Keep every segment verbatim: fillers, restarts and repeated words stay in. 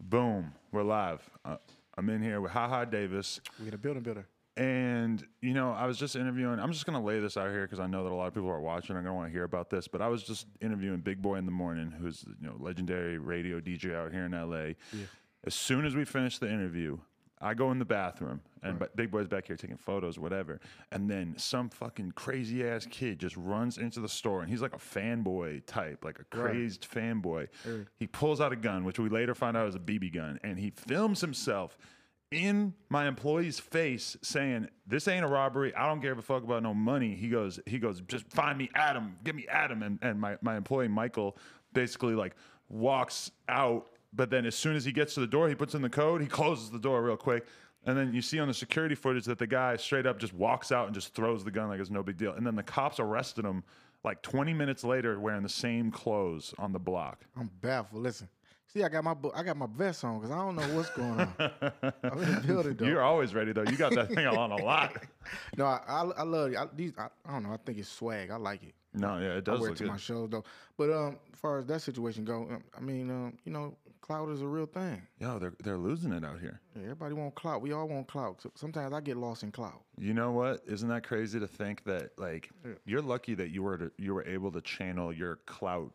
Boom, we're live. Uh, I'm in here with Ha Ha Davis. We the building builder. And, you know, I was just interviewing, I'm just going to lay this out here because I know that a lot of people are watching. I'm going to want to hear about this. But I was just interviewing Big Boy in the Morning, who's, you know, legendary radio D J out here in L A. Yeah. As soon as we finish the interview, I go in the bathroom, and Right. Big Boy's back here taking photos, whatever. And then some fucking crazy-ass kid just runs into the store, and he's like a fanboy type, like a crazed fanboy. Right. He pulls out a gun, which we later find out is a B B gun, and he films himself in my employee's face saying, "This ain't a robbery. I don't give a fuck about no money." He goes, he goes, "Just find me Adam. Get me Adam." And and my, my employee Michael basically like walks out, but then as soon as he gets to the door, he puts in the code, he closes the door real quick. And then you see on the security footage that the guy straight up just walks out and just throws the gun like it's no big deal. And then the cops arrested him like twenty minutes later wearing the same clothes on the block. I'm baffled. Listen, see, I got my bo- I got my vest on because I don't know what's going on. I'm in the building, though. You're always ready, though. You got that thing on a lot. No, I I, I love it. I, these. I, I don't know. I think it's swag. I like it. No, yeah, it does I wear look it to good. my shows though. But um, as far as that situation go, um, I mean, um, you know, clout is a real thing. Yo, they're, they're losing it out here. Yeah, everybody want clout. We all want clout. So sometimes I get lost in clout. You know what? Isn't that crazy to think that, like, Yeah. you're lucky that you were to, you were able to channel your clout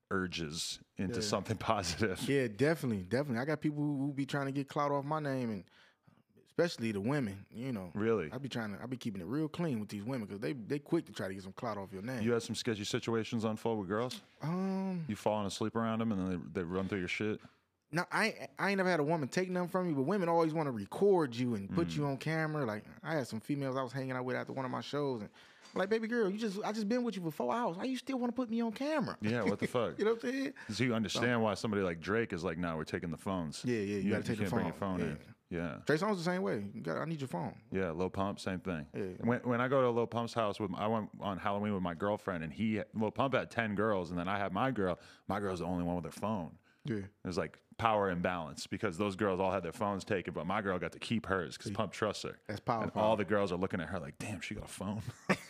urges into Yeah. something positive. Yeah, definitely, definitely. I got people who, who be trying to get clout off my name, and especially the women. You know, Really? I be trying to. I be keeping it real clean with these women because they they quick to try to get some clout off your name. You had some sketchy situations unfold with girls? Um, You falling asleep around them and then they, they run through your shit? no, I ain't- I ain't never had a woman take nothing from me, but women always want to record you and put you on camera. Like I had some females I was hanging out with after one of my shows, and I'm like, baby girl, you just I just been with you for four hours. Why you still want to put me on camera? Yeah, what the fuck? You know what I'm saying? So you understand why somebody like Drake is like, no, we're taking the phones. Yeah, yeah, you gotta take the can't bring your phone, phone in. Yeah. Trey Songz the same way. You got, I need your phone. Yeah, Lil Pump, same thing. Yeah. When when I go to Lil Pump's house, with I went on Halloween with my girlfriend, and he Lil Pump had ten girls, and then I had my girl. My girl's the only one with her phone. Yeah. It was like power imbalance because those girls all had their phones taken, but my girl got to keep hers because Pump trusts her. That's power. And all the girls are looking at her like, damn, she got a phone.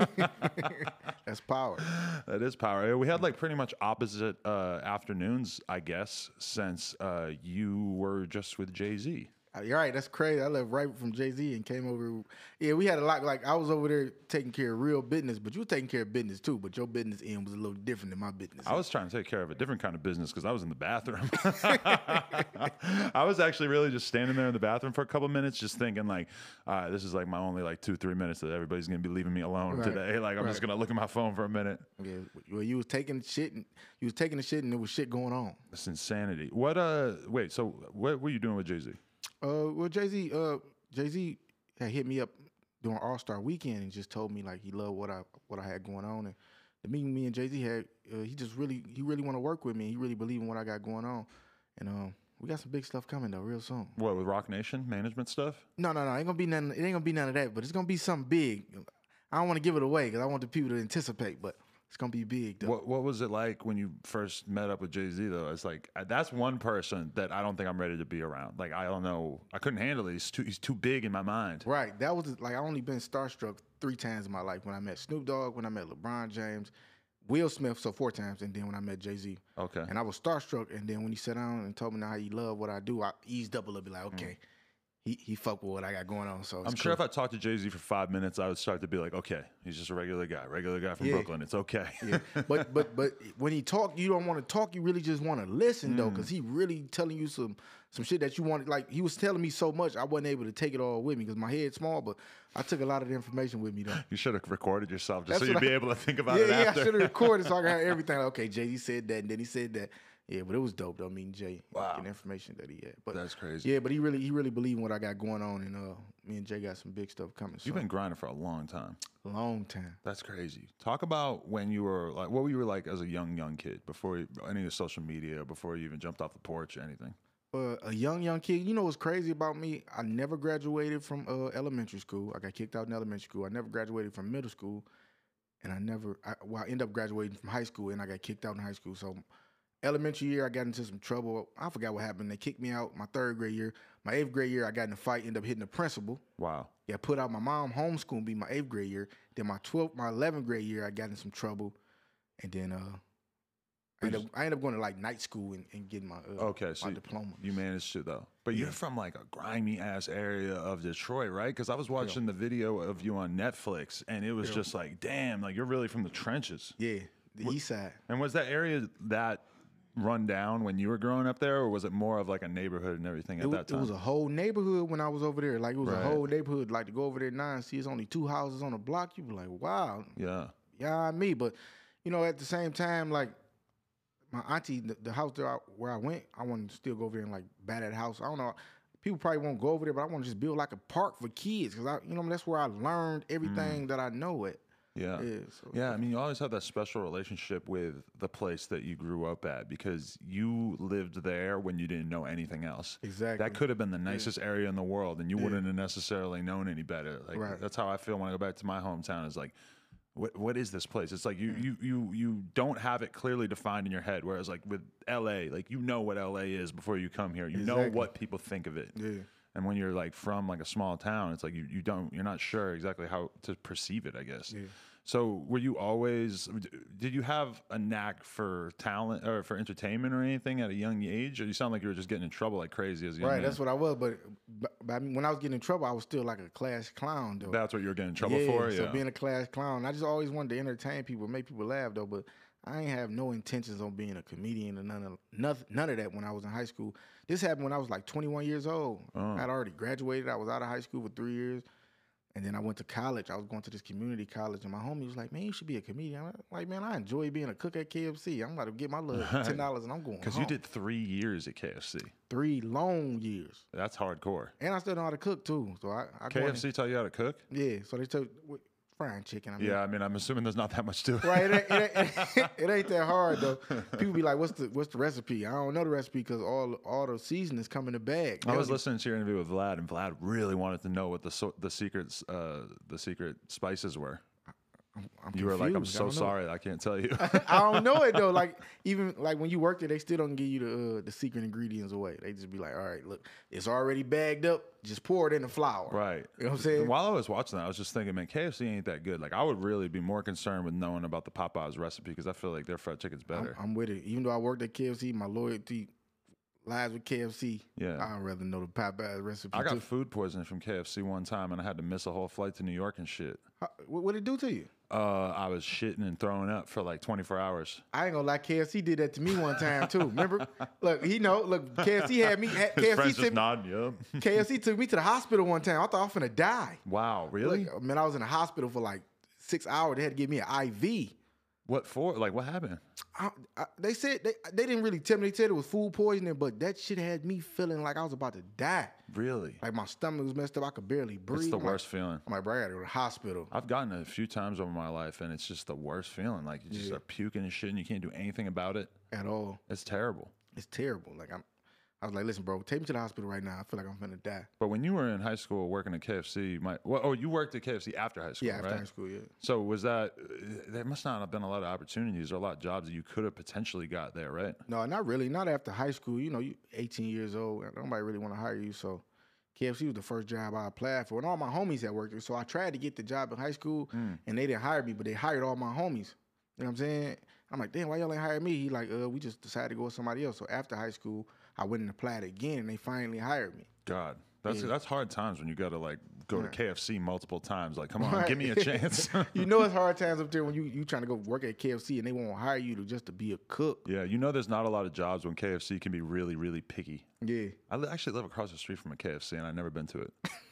That's power. That is power. We had like pretty much opposite uh, afternoons, I guess, since uh, you were just with Jay-Z. Uh, You're right. That's crazy. I left right from Jay-Z and came over. Yeah, we had a lot. Like I was over there taking care of real business, but you were taking care of business too. But your business end was a little different than my business. I was trying to take care of a different kind of business because I was in the bathroom. I was actually really just standing there in the bathroom for a couple minutes, just thinking like, all right, this is like my only like two, three minutes that everybody's gonna be leaving me alone Right. today. Like I'm just Right. gonna look at my phone for a minute. Yeah, well, you was taking shit, and you was taking the shit, and there was shit going on. It's insanity. What? Uh, wait. So what were you doing with Jay-Z? Uh, well, Jay Z, uh, Jay Z had hit me up during All Star Weekend and just told me like he loved what I what I had going on, and the meeting me and Jay Z had, uh, he just really he really want to work with me. He really believe in what I got going on, and um, we got some big stuff coming though, real soon. What, with Rock Nation management stuff? No, no, no, ain't gonna be none. It ain't gonna be none of that, but it's gonna be something big. I don't want to give it away because I want the people to anticipate, but it's gonna be big though. What What was it like when you first met up with Jay-Z though? It's like uh, that's one person that I don't think I'm ready to be around. Like I don't know, I couldn't handle it. He's too He's too big in my mind. Right. That was like I only been starstruck three times in my life. When I met Snoop Dogg, when I met LeBron James, Will Smith, so four times, and then when I met Jay-Z. Okay. And I was starstruck, and then when he sat down and told me how he loved what I do, I eased up a little bit like, okay, he he fuck with what I got going on. So it's I'm sure cool. if I talked to Jay-Z for five minutes, I would start to be like, okay, he's just a regular guy, regular guy from Yeah. Brooklyn. It's okay. Yeah. But but but when he talk, you don't want to talk. You really just want to listen though, because he really telling you some some shit that you wanted. Like he was telling me so much, I wasn't able to take it all with me because my head's small. But I took a lot of the information with me though. You should have recorded yourself just That's so you'd what be I- able to think about yeah, it yeah, after. I should have recorded so I could have everything. Like, okay, Jay, he said that, and then he said that. Yeah, but it was dope though. I mean, Jay, Wow. and the information that he had. But That's crazy. yeah, but he really he really believed in what I got going on, and uh, me and Jay got some big stuff coming. You've so. been grinding for a long time. Long time. That's crazy. Talk about when you were like, what were you like as a young, young kid before you, any of the social media, before you even jumped off the porch or anything? Uh, a young, young kid. You know what's crazy about me? I never graduated from uh, elementary school. I got kicked out in elementary school. I never graduated from middle school. And I never, I, well, I ended up graduating from high school and I got kicked out in high school. So elementary year, I got into some trouble. I forgot what happened. They kicked me out my third grade year. My eighth grade year, I got in a fight, ended up hitting the principal. Wow. Yeah, put out my mom homeschooled me my eighth grade year. Then my twelfth, my eleventh grade year, I got in some trouble. And then uh, I ended up, I ended up going to like night school and, and getting my uh, Okay, so my you- diploma. You managed to though, but you're from like a grimy ass area of Detroit, right? Because I was watching the video of you on Netflix, and it was just like, damn, like you're really from the trenches. Yeah, the east side. And was that area that run down when you were growing up there, or was it more of like a neighborhood and everything at It, wa- that time? it was a whole neighborhood when I was over there. Like it was Right. a whole neighborhood. Like to go over there now and see it's only two houses on a block. You be like, wow, yeah, yeah, me. But you know, at the same time, like my auntie, the, the house there I, where I went, I wanted to still go over there and like bat at the house. I don't know. People probably won't go over there, but I want to just build like a park for kids because I, you know, that's where I learned everything that I know at. yeah, Yeah, so- yeah. I mean, you always have that special relationship with the place that you grew up at because you lived there when you didn't know anything else. Exactly. That could have been the nicest area in the world, and you wouldn't have necessarily known any better. Like Right. that's how I feel when I go back to my hometown. Is like, what what is this place? It's like you you you you don't have it clearly defined in your head. Whereas like with L A, like you know what L A is before you come here. You know Exactly. what people think of it. Yeah. And when you're like from like a small town, it's like you, you don't you're not sure exactly how to perceive it, I guess. Yeah. So were you always did you have a knack for talent or for entertainment or anything at a young age? Or you sound like you were just getting in trouble like crazy as a young Right, man? that's what I was. But, but, but I mean, when I was getting in trouble, I was still like a class clown, though. That's what you were getting in trouble yeah, for? so Yeah. being a class clown, I just always wanted to entertain people, make people laugh, though. But I ain't have no intentions on being a comedian or none of nothing, none of that when I was in high school. This happened when I was like twenty-one years old. Oh. I'd already graduated. I was out of high school for three years. And then I went to college. I was going to this community college, and my homie was like, "Man, you should be a comedian." I'm like, "Man, I enjoy being a cook at K F C. I'm about to get my little ten dollars, and I'm going Because home." you did three years at K F C. three long years, That's hardcore. and I still know how to cook too. So I, I go in- K F C taught you how to cook? yeah. So they told with frying chicken. I mean, Yeah, I mean, I'm assuming there's not that much to it. right. It ain't, it, ain't, it ain't that hard though. People be like, "What's the what's the recipe?" I don't know the recipe because all all the seasonings come in the bag. I was They'll- listening to your interview with Vlad, and Vlad really wanted to know what the so, the secrets uh, the secret spices were. I'm You were like, "I'm confused. I so don't know. sorry, I can't tell you." I don't know it though. Like even like when you work there, they still don't give you the uh, the secret ingredients away. They just be like, "All right, look, it's already bagged up. Just pour it in the flour." Right. You know what I'm saying? While I was watching that, I was just thinking, man, K F C ain't that good. Like, I would really be more concerned with knowing about the Popeyes recipe because I feel like their fried chicken's I'm, better. I'm with it. Even though I worked at K F C, my loyalty lies with K F C. Yeah. I'd rather know the Popeyes recipe. I got too. food poisoning from K F C one time, and I had to miss a whole flight to New York and shit. How- What what it do to you? Uh, I was shitting and throwing up for like twenty-four hours. I ain't gonna lie, K F C did that to me one time too. Remember? Look, he know. Look, K F C had me. Had, His K F C friends took just nodding, yup. K F C took me to the hospital one time. I thought I was finna die. Wow, really? Look, man, I was in the hospital for like six hours. They had to give me an I V. What for? Like, what happened? I, I, they said they they didn't really tell me. They said it was food poisoning, but that shit had me feeling like I was about to die. Really? Like my stomach was messed up. I could barely breathe. It's the I'm worst Like, feeling. I'm like, bro, I gotta go to the hospital. I've gotten it a few times over my life, and it's just the worst feeling. Like, you just Yeah. start puking and shit, and you can't do anything about it. At all. It's terrible. It's terrible. Like I'm, I was like, listen, bro, take me to the hospital right now. I feel like I'm gonna die. But when you were in high school working at K F C, you might well, oh, you worked at K F C after high school, Yeah, after right? high school, yeah. So was that there must not have been a lot of opportunities or a lot of jobs that you could have potentially got there, right? No, not really. Not after high school. You know, you eighteen years old. Nobody really want to hire you. So K F C was the first job I applied for. And all my homies had worked there. So I tried to get the job in high school and they didn't hire me, but they hired all my homies. You know what I'm saying? I'm like, damn, why y'all ain't hire me? He like, uh, we just decided to go with somebody else. So after high school, I went and applied again and they finally hired me. God. That's Yeah. that's hard times when you gotta like go to Right. K F C multiple times. Like, come on, Right. give me a chance. You know it's hard times up there when you you trying to go work at K F C and they won't hire you to just to be a cook. Yeah, you know there's not a lot of jobs when K F C can be really, really picky. Yeah. I li- actually live across the street from a K F C and I've never been to it.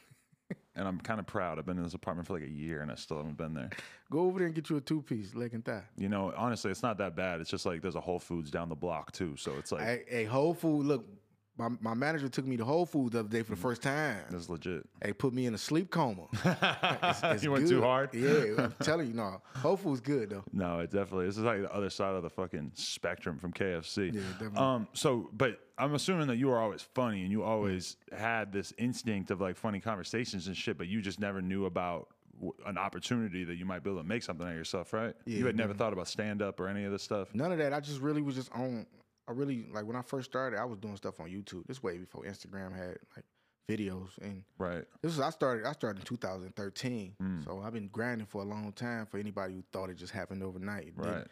And I'm kind of proud. I've been in this apartment for like a year and I still haven't been there. Go over there and get you a two piece, leg and thigh. You know, honestly, it's not that bad. It's just like there's a Whole Foods down the block too. So it's like, Hey, hey, Whole Food, look, my, my manager took me to Whole Foods the other day for the first time. it's legit. Hey, put me in a sleep coma. It's, it's You went good. too hard? Yeah, I'm telling you, no. Whole Foods good though. No, it definitely. This is like the other side of the fucking spectrum from K F C. Yeah, definitely. Um. So, but I'm assuming that you were always funny and you always had this instinct of like funny conversations and shit, but you just never knew about w- an opportunity that you might be able to make something of yourself, right? Yeah, you had never thought about stand up or any of this stuff. None of that. I just really was just on. I really like when I first started. I was doing stuff on YouTube. This way before Instagram had like videos, and Right. this was I started. I started in two thousand thirteen. Mm. So I've been grinding for a long time. For anybody who thought it just happened overnight, it Right. didn't.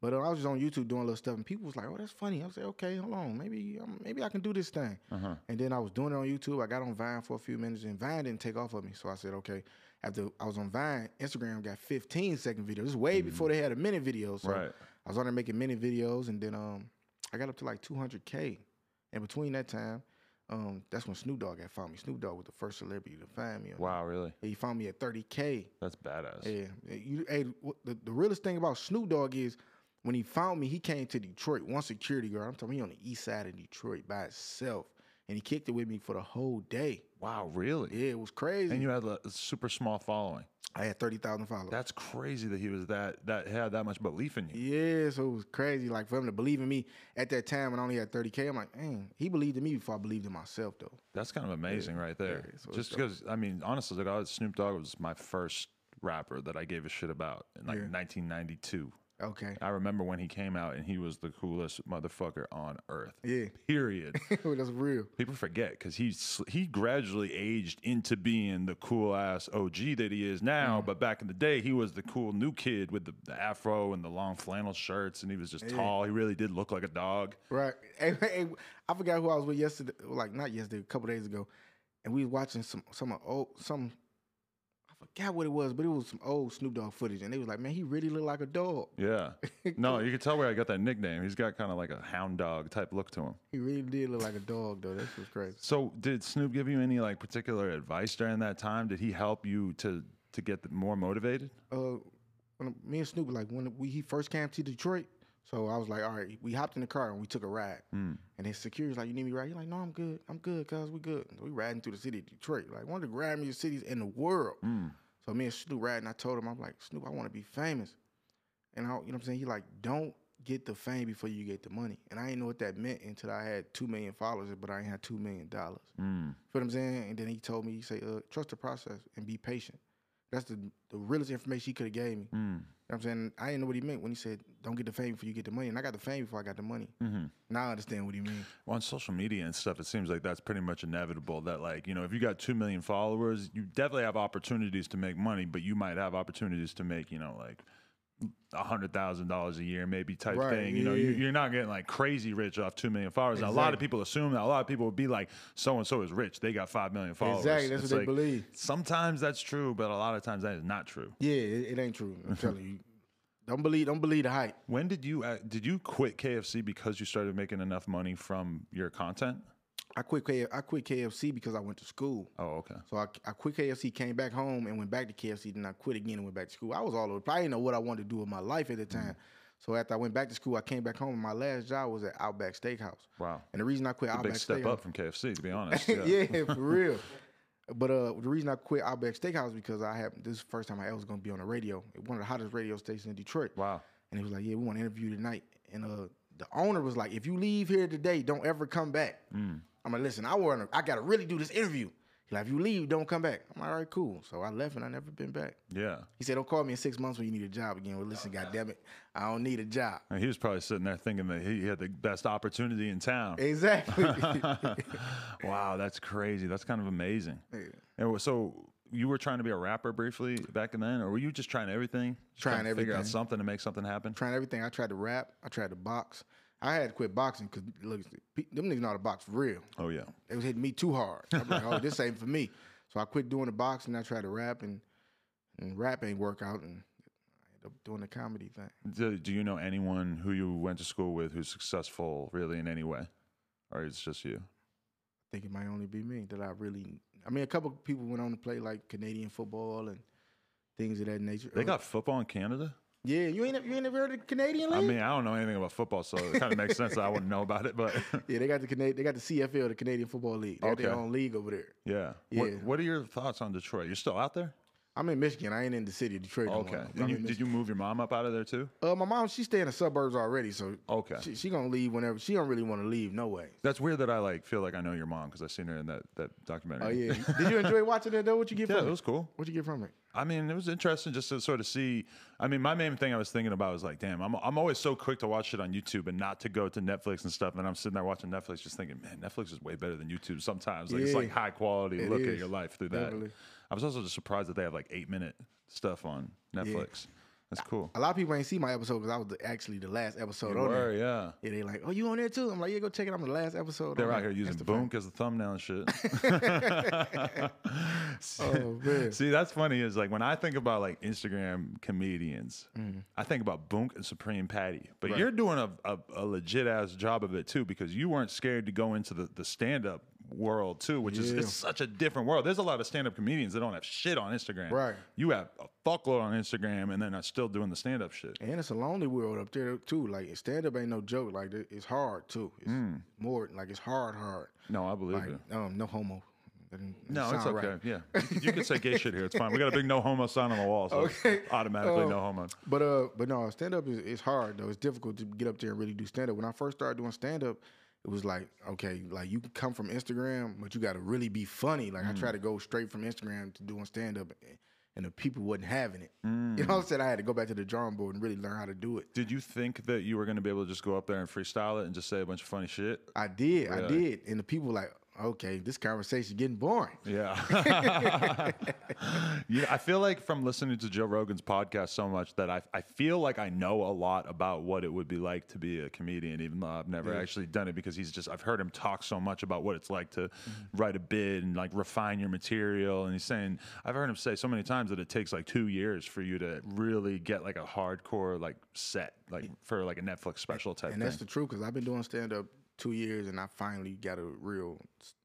But uh, I was just on YouTube doing little stuff, and people was like, "Oh, that's funny." I was like, "Okay, hold on, maybe um, maybe I can do this thing." Uh-huh. And then I was doing it on YouTube. I got on Vine for a few minutes, and Vine didn't take off of me. So I said, "Okay." After I was on Vine, Instagram got fifteen second videos. This is way mm-hmm. before they had a minute video. So right. I was on there making minute videos, and then um, I got up to like two hundred K. And between that time, um, that's when Snoop Dogg had found me. Snoop Dogg was the first celebrity to find me. Wow, really? He found me at thirty K. That's badass. Yeah. You, hey, the, the realest thing about Snoop Dogg is when he found me, he came to Detroit. One security guard, I'm talking, he on the east side of Detroit by himself. And he kicked it with me for the whole day. Wow, really? Yeah, it was crazy. And you had a super small following. I had thirty thousand followers. That's crazy that he was that, that had that much belief in you. Yeah, so it was crazy. Like, for him to believe in me at that time when I only had thirty K, I'm like, man, he believed in me before I believed in myself, though. That's kind of amazing yeah. right there. Yeah, so Just because, I mean, honestly, like, Snoop Dogg was my first rapper that I gave a shit about in like yeah. nineteen ninety-two. Okay. I remember when he came out and he was the coolest motherfucker on earth. Yeah. Period. That's real. People forget because he's he gradually aged into being the cool ass O G that he is now. Mm. But back in the day, he was the cool new kid with the, the afro and the long flannel shirts, and he was just yeah. tall. He really did look like a dog. Right. Hey, hey, I forgot who I was with yesterday. Like not yesterday, a couple days ago, and we was watching some some old some. I forgot what it was, but it was some old Snoop Dogg footage, and they was like, "Man, he really looked like a dog." Yeah, no, you can tell where I got that nickname. He's got kind of like a hound dog type look to him. He really did look like a dog, though. That was crazy. So, did Snoop give you any like particular advice during that time? Did he help you to to get the, more motivated? Uh, when me and Snoop, like when we, he first came to Detroit, so I was like, all right, we hopped in the car and we took a ride. Mm. And his security was like, "You need me to ride?" He's like, "No, I'm good. I'm good, cuz we good." So we riding through the city of Detroit, like one of the grimiest cities in the world. Mm. So me and Snoop riding, I told him, I'm like, "Snoop, I want to be famous." And I, you know what I'm saying? He like, "Don't get the fame before you get the money." And I didn't know what that meant until I had two million followers, but I ain't had two million dollars. Mm. Feel what I'm saying? And then he told me, he say, uh, "Trust the process and be patient." That's the, the realest information he could have gave me. Mm. You know what I'm saying? I didn't know what he meant when he said, "Don't get the fame before you get the money." And I got the fame before I got the money. Mm-hmm. Now I understand what he means. Well, on social media and stuff, it seems like that's pretty much inevitable that, like, you know, if you got two million followers, you definitely have opportunities to make money, but you might have opportunities to make, you know, like one hundred thousand dollars a year maybe type right, thing. You yeah, know, yeah. you're not getting like crazy rich off two million followers. Exactly. Now, a lot of people assume that. A lot of people would be like, so-and-so is rich. They got five million followers. Exactly, that's it's what like, they believe. Sometimes that's true, but a lot of times that is not true. Yeah, it, it ain't true. I'm telling you. Don't believe, don't believe the hype. When did you uh, did you quit K F C because you started making enough money from your content? I quit K, I quit K F C because I went to school. Oh, okay. So I, I quit K F C, came back home, and went back to K F C. Then I quit again and went back to school. I was all over. I didn't know what I wanted to do with my life at the time. Mm. So after I went back to school, I came back home, and my last job was at Outback Steakhouse. Wow. And the reason I quit it's Outback a big step Steakhouse, up from K F C, to be honest. Yeah, yeah for real. But uh, the reason I quit Outback Steakhouse is because I had this is the first time I ever was going to be on the radio, one of the hottest radio stations in Detroit. Wow. And he was like, "Yeah, we want to interview you tonight." And uh, the owner was like, "If you leave here today, don't ever come back." Mm. I'm like, "Listen, I want I got to really do this interview." He's like, "If you leave, don't come back." I'm like, "All right, cool." So I left and I never been back. Yeah. He said, "Don't call me in six months when you need a job again." Well, listen, goddammit, I don't need a job. And he was probably sitting there thinking that he had the best opportunity in town. Exactly. Wow, that's crazy. That's kind of amazing. Yeah. And so you were trying to be a rapper briefly back then, or were you just trying everything? Just trying, trying to everything. Figure out something to make something happen? Trying everything. I tried to rap. I tried to box. I had to quit boxing because, look, them niggas know how to box for real. Oh, yeah. They was hitting me too hard. I was like, "Oh, this ain't for me." So I quit doing the boxing. I tried to rap, and, and rap ain't work out, and I ended up doing the comedy thing. Do, do you know anyone who you went to school with who's successful really in any way? Or it's just you? I think it might only be me that I really... I mean, a couple of people went on to play, like, Canadian football and things of that nature. They got football in Canada? Yeah, you ain't you ain't never heard of the Canadian League? I mean, I don't know anything about football, so it kind of makes sense that I wouldn't know about it. But yeah, they got the Canadian, they got the C F L, the Canadian Football League. They okay. got their own league over there. Yeah. Yeah. What, what are your thoughts on Detroit? You're still out there? I'm in Michigan. I ain't in the city of Detroit. Okay. No you, did you move your mom up out of there too? Uh, my mom, she stay in the suburbs already, so okay. she, she gonna leave whenever. She don't really want to leave, no way. That's weird that I like feel like I know your mom because I seen her in that that documentary. Oh yeah. Did you enjoy watching it though? What you get yeah, from it? Yeah, it was cool. What you get from it? I mean, it was interesting just to sort of see. I mean, my main thing I was thinking about was like, damn, I'm I'm always so quick to watch shit on YouTube and not to go to Netflix and stuff. And I'm sitting there watching Netflix, just thinking, man, Netflix is way better than YouTube sometimes. Like yeah, it's like high quality it look is. at your life through that. Definitely. I was also just surprised that they have like eight minute stuff on Netflix. That's cool. A lot of people ain't see my episode because I was the, actually the last episode You on were, there. yeah. Yeah, they like, oh, you on there too? I'm like, yeah, go check it out. I'm the last episode. They're on out there. here using Instagram. Boonk as the thumbnail and shit. Oh, man. See, that's funny. Is like when I think about like Instagram comedians, mm. I think about Boonk and Supreme Patty. But right. you're doing a, a, a legit ass job of it too, because you weren't scared to go into the, the stand up world too, which yeah. is it's such a different world. There's a lot of stand up comedians that don't have shit on Instagram. Right. You have a fuckload on Instagram, and then are still doing the stand up shit. And it's a lonely world up there too. Like stand up ain't no joke. Like it's hard too. It's mm. more like it's hard, hard. No, I believe like, it. Um, no homo. No, it's okay. Right. Yeah, you can, you can say gay shit here. It's fine. We got a big no homo sign on the wall, so okay. automatically um, no homo. But uh, but no, stand up is it's hard though. It's difficult to get up there and really do stand up. When I first started doing stand up, it was like, okay, like you can come from Instagram, but you got to really be funny. Like mm. I tried to go straight from Instagram to doing stand up, and the people wasn't having it. Mm. You know what I'm saying? I had to go back to the drawing board and really learn how to do it. Did you think that you were going to be able to just go up there and freestyle it and just say a bunch of funny shit? I did, really? I did, and the people were like, okay, this conversation getting boring. Yeah. yeah. I feel like from listening to Joe Rogan's podcast so much that I I feel like I know a lot about what it would be like to be a comedian, even though I've never yeah. actually done it, because he's just, I've heard him talk so much about what it's like to mm-hmm. write a bid and like refine your material. And he's saying, I've heard him say so many times that it takes like two years for you to really get like a hardcore like set, like for like a Netflix special type and thing. That's the truth, because I've been doing stand-up two years, and I finally got a real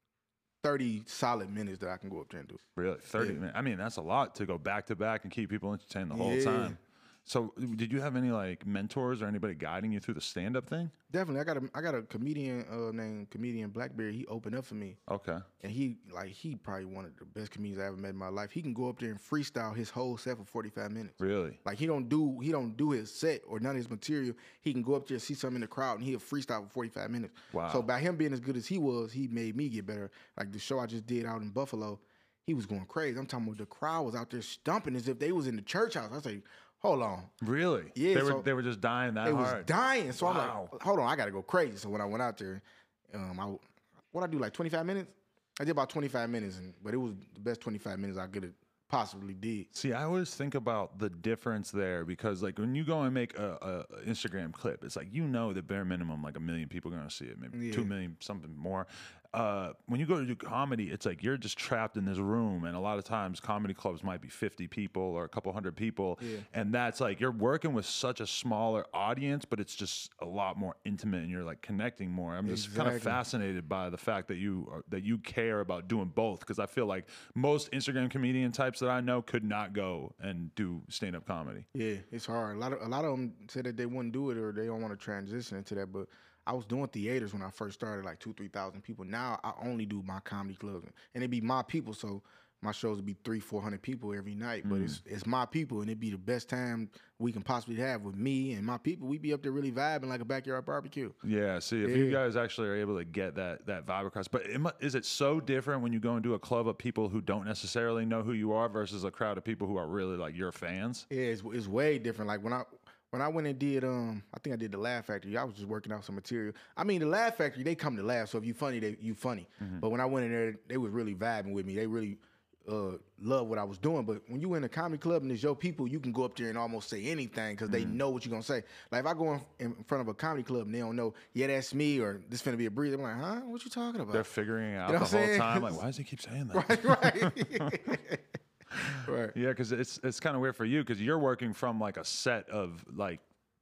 thirty solid minutes that I can go up there and do. Really? thirty yeah. minutes? I mean, that's a lot to go back to back and keep people entertained the whole yeah. time. So did you have any like mentors or anybody guiding you through the stand-up thing? Definitely. I got a I got a comedian uh, named Comedian Blackberry. He opened up for me. Okay. And he like he probably one of the best comedians I ever met in my life. He can go up there and freestyle his whole set for forty-five minutes. Really? Like he don't do he don't do his set or none of his material. He can go up there and see something in the crowd and he'll freestyle for forty-five minutes. Wow. So by him being as good as he was, he made me get better. Like the show I just did out in Buffalo, he was going crazy. I'm talking about the crowd was out there stumping as if they was in the church house. I was like, hold on. Really? Yeah. They so were they were just dying that they hard. They was dying. So wow. I'm like, hold on, I gotta go crazy. So when I went out there, um, I what I do like twenty-five minutes. I did about twenty-five minutes, and but it was the best twenty-five minutes I could have possibly did. See, I always think about the difference there, because like when you go and make a, a Instagram clip, it's like, you know, the bare minimum like a million people are gonna see it, maybe yeah. two million, something more. Uh, when you go to do comedy, it's like you're just trapped in this room, and a lot of times comedy clubs might be fifty people or a couple hundred people, yeah. and that's like you're working with such a smaller audience, but it's just a lot more intimate, and you're like connecting more. I'm just exactly. kind of fascinated by the fact that you are, that you care about doing both, because I feel like most Instagram comedian types that I know could not go and do stand-up comedy. Yeah, it's hard. A lot of a lot of them said that they wouldn't do it or they don't want to transition into that, but I was doing theaters when I first started, like two, three thousand people. Now I only do my comedy clubs, and it be my people. So my shows would be three, four hundred people every night. But mm. it's it's my people, and it'd be the best time we can possibly have with me and my people. We be up there really vibing like a backyard barbecue. Yeah. See, if yeah. you guys actually are able to get that that vibe across, but it, is it so different when you go and do a club of people who don't necessarily know who you are versus a crowd of people who are really like your fans? Yeah, it's, it's way different. Like when I. When I went and did, um, I think I did the Laugh Factory. I was just working out some material. I mean, the Laugh Factory, they come to laugh. So if you funny, they you funny. Mm-hmm. But when I went in there, they was really vibing with me. They really uh, loved what I was doing. But when you in a comedy club and it's your people, you can go up there and almost say anything because they mm-hmm. know what you're gonna say. Like if I go in, in front of a comedy club and they don't know, yeah, that's me, or this finna be a breeze. I'm like, huh? What you talking about? They're figuring it out you know the whole time. Like, why does he keep saying that? Right, right. Right. Yeah, because it's it's kind of weird for you because you're working from like a set of like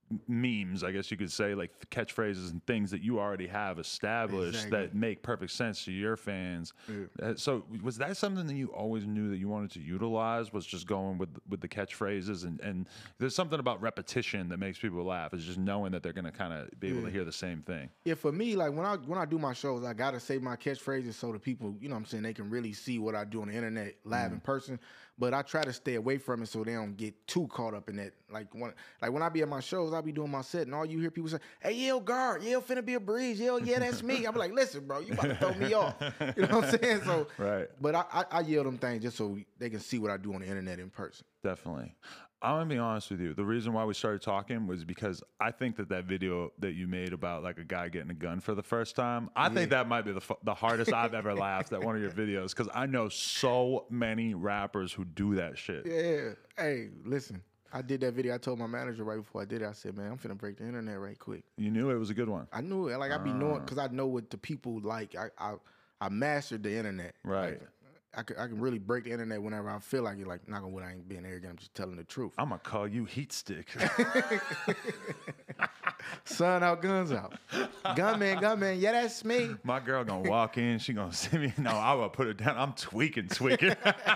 memes, I guess you could say, like catchphrases and things that you already have established exactly. that make perfect sense to your fans. Yeah. Uh, so was that something that you always knew that you wanted to utilize, was just going with with the catchphrases? And, and there's something about repetition that makes people laugh, is just knowing that they're going to kind of be able yeah. to hear the same thing. Yeah, for me, like when I when I do my shows, I got to say my catchphrases so the people, you know what I'm saying, they can really see what I do on the internet live mm. in person. But I try to stay away from it so they don't get too caught up in that. Like when, like when I be at my shows, I be doing my set, and all you hear people say, "Hey, Yale guard, Yale finna be a breeze, Yale, yeah, that's me." I'm like, "Listen, bro, you about to throw me off." You know what I'm saying? So, right. But I, I, I yell them things just so they can see what I do on the internet in person. Definitely. I'm gonna be honest with you. The reason why we started talking was because I think that that video that you made about like a guy getting a gun for the first time, I yeah. think that might be the the hardest I've ever laughed at one of your videos, because I know so many rappers who do that shit. Yeah. Hey, listen. I did that video. I told my manager right before I did it. I said, "Man, I'm finna break the internet right quick." You knew it was a good one. I knew it. Like I be knowing because I know what the people like. I I, I mastered the internet. Right. Like, I can, I can really break the internet whenever I feel like it. Like, not gonna what I ain't being arrogant. I'm just telling the truth. I'm gonna call you Heat Stick. Sun out, guns out. Gunman, gunman. Yeah, that's me. My girl gonna walk in. She gonna see me. No, I will put it down. I'm tweaking, tweaking.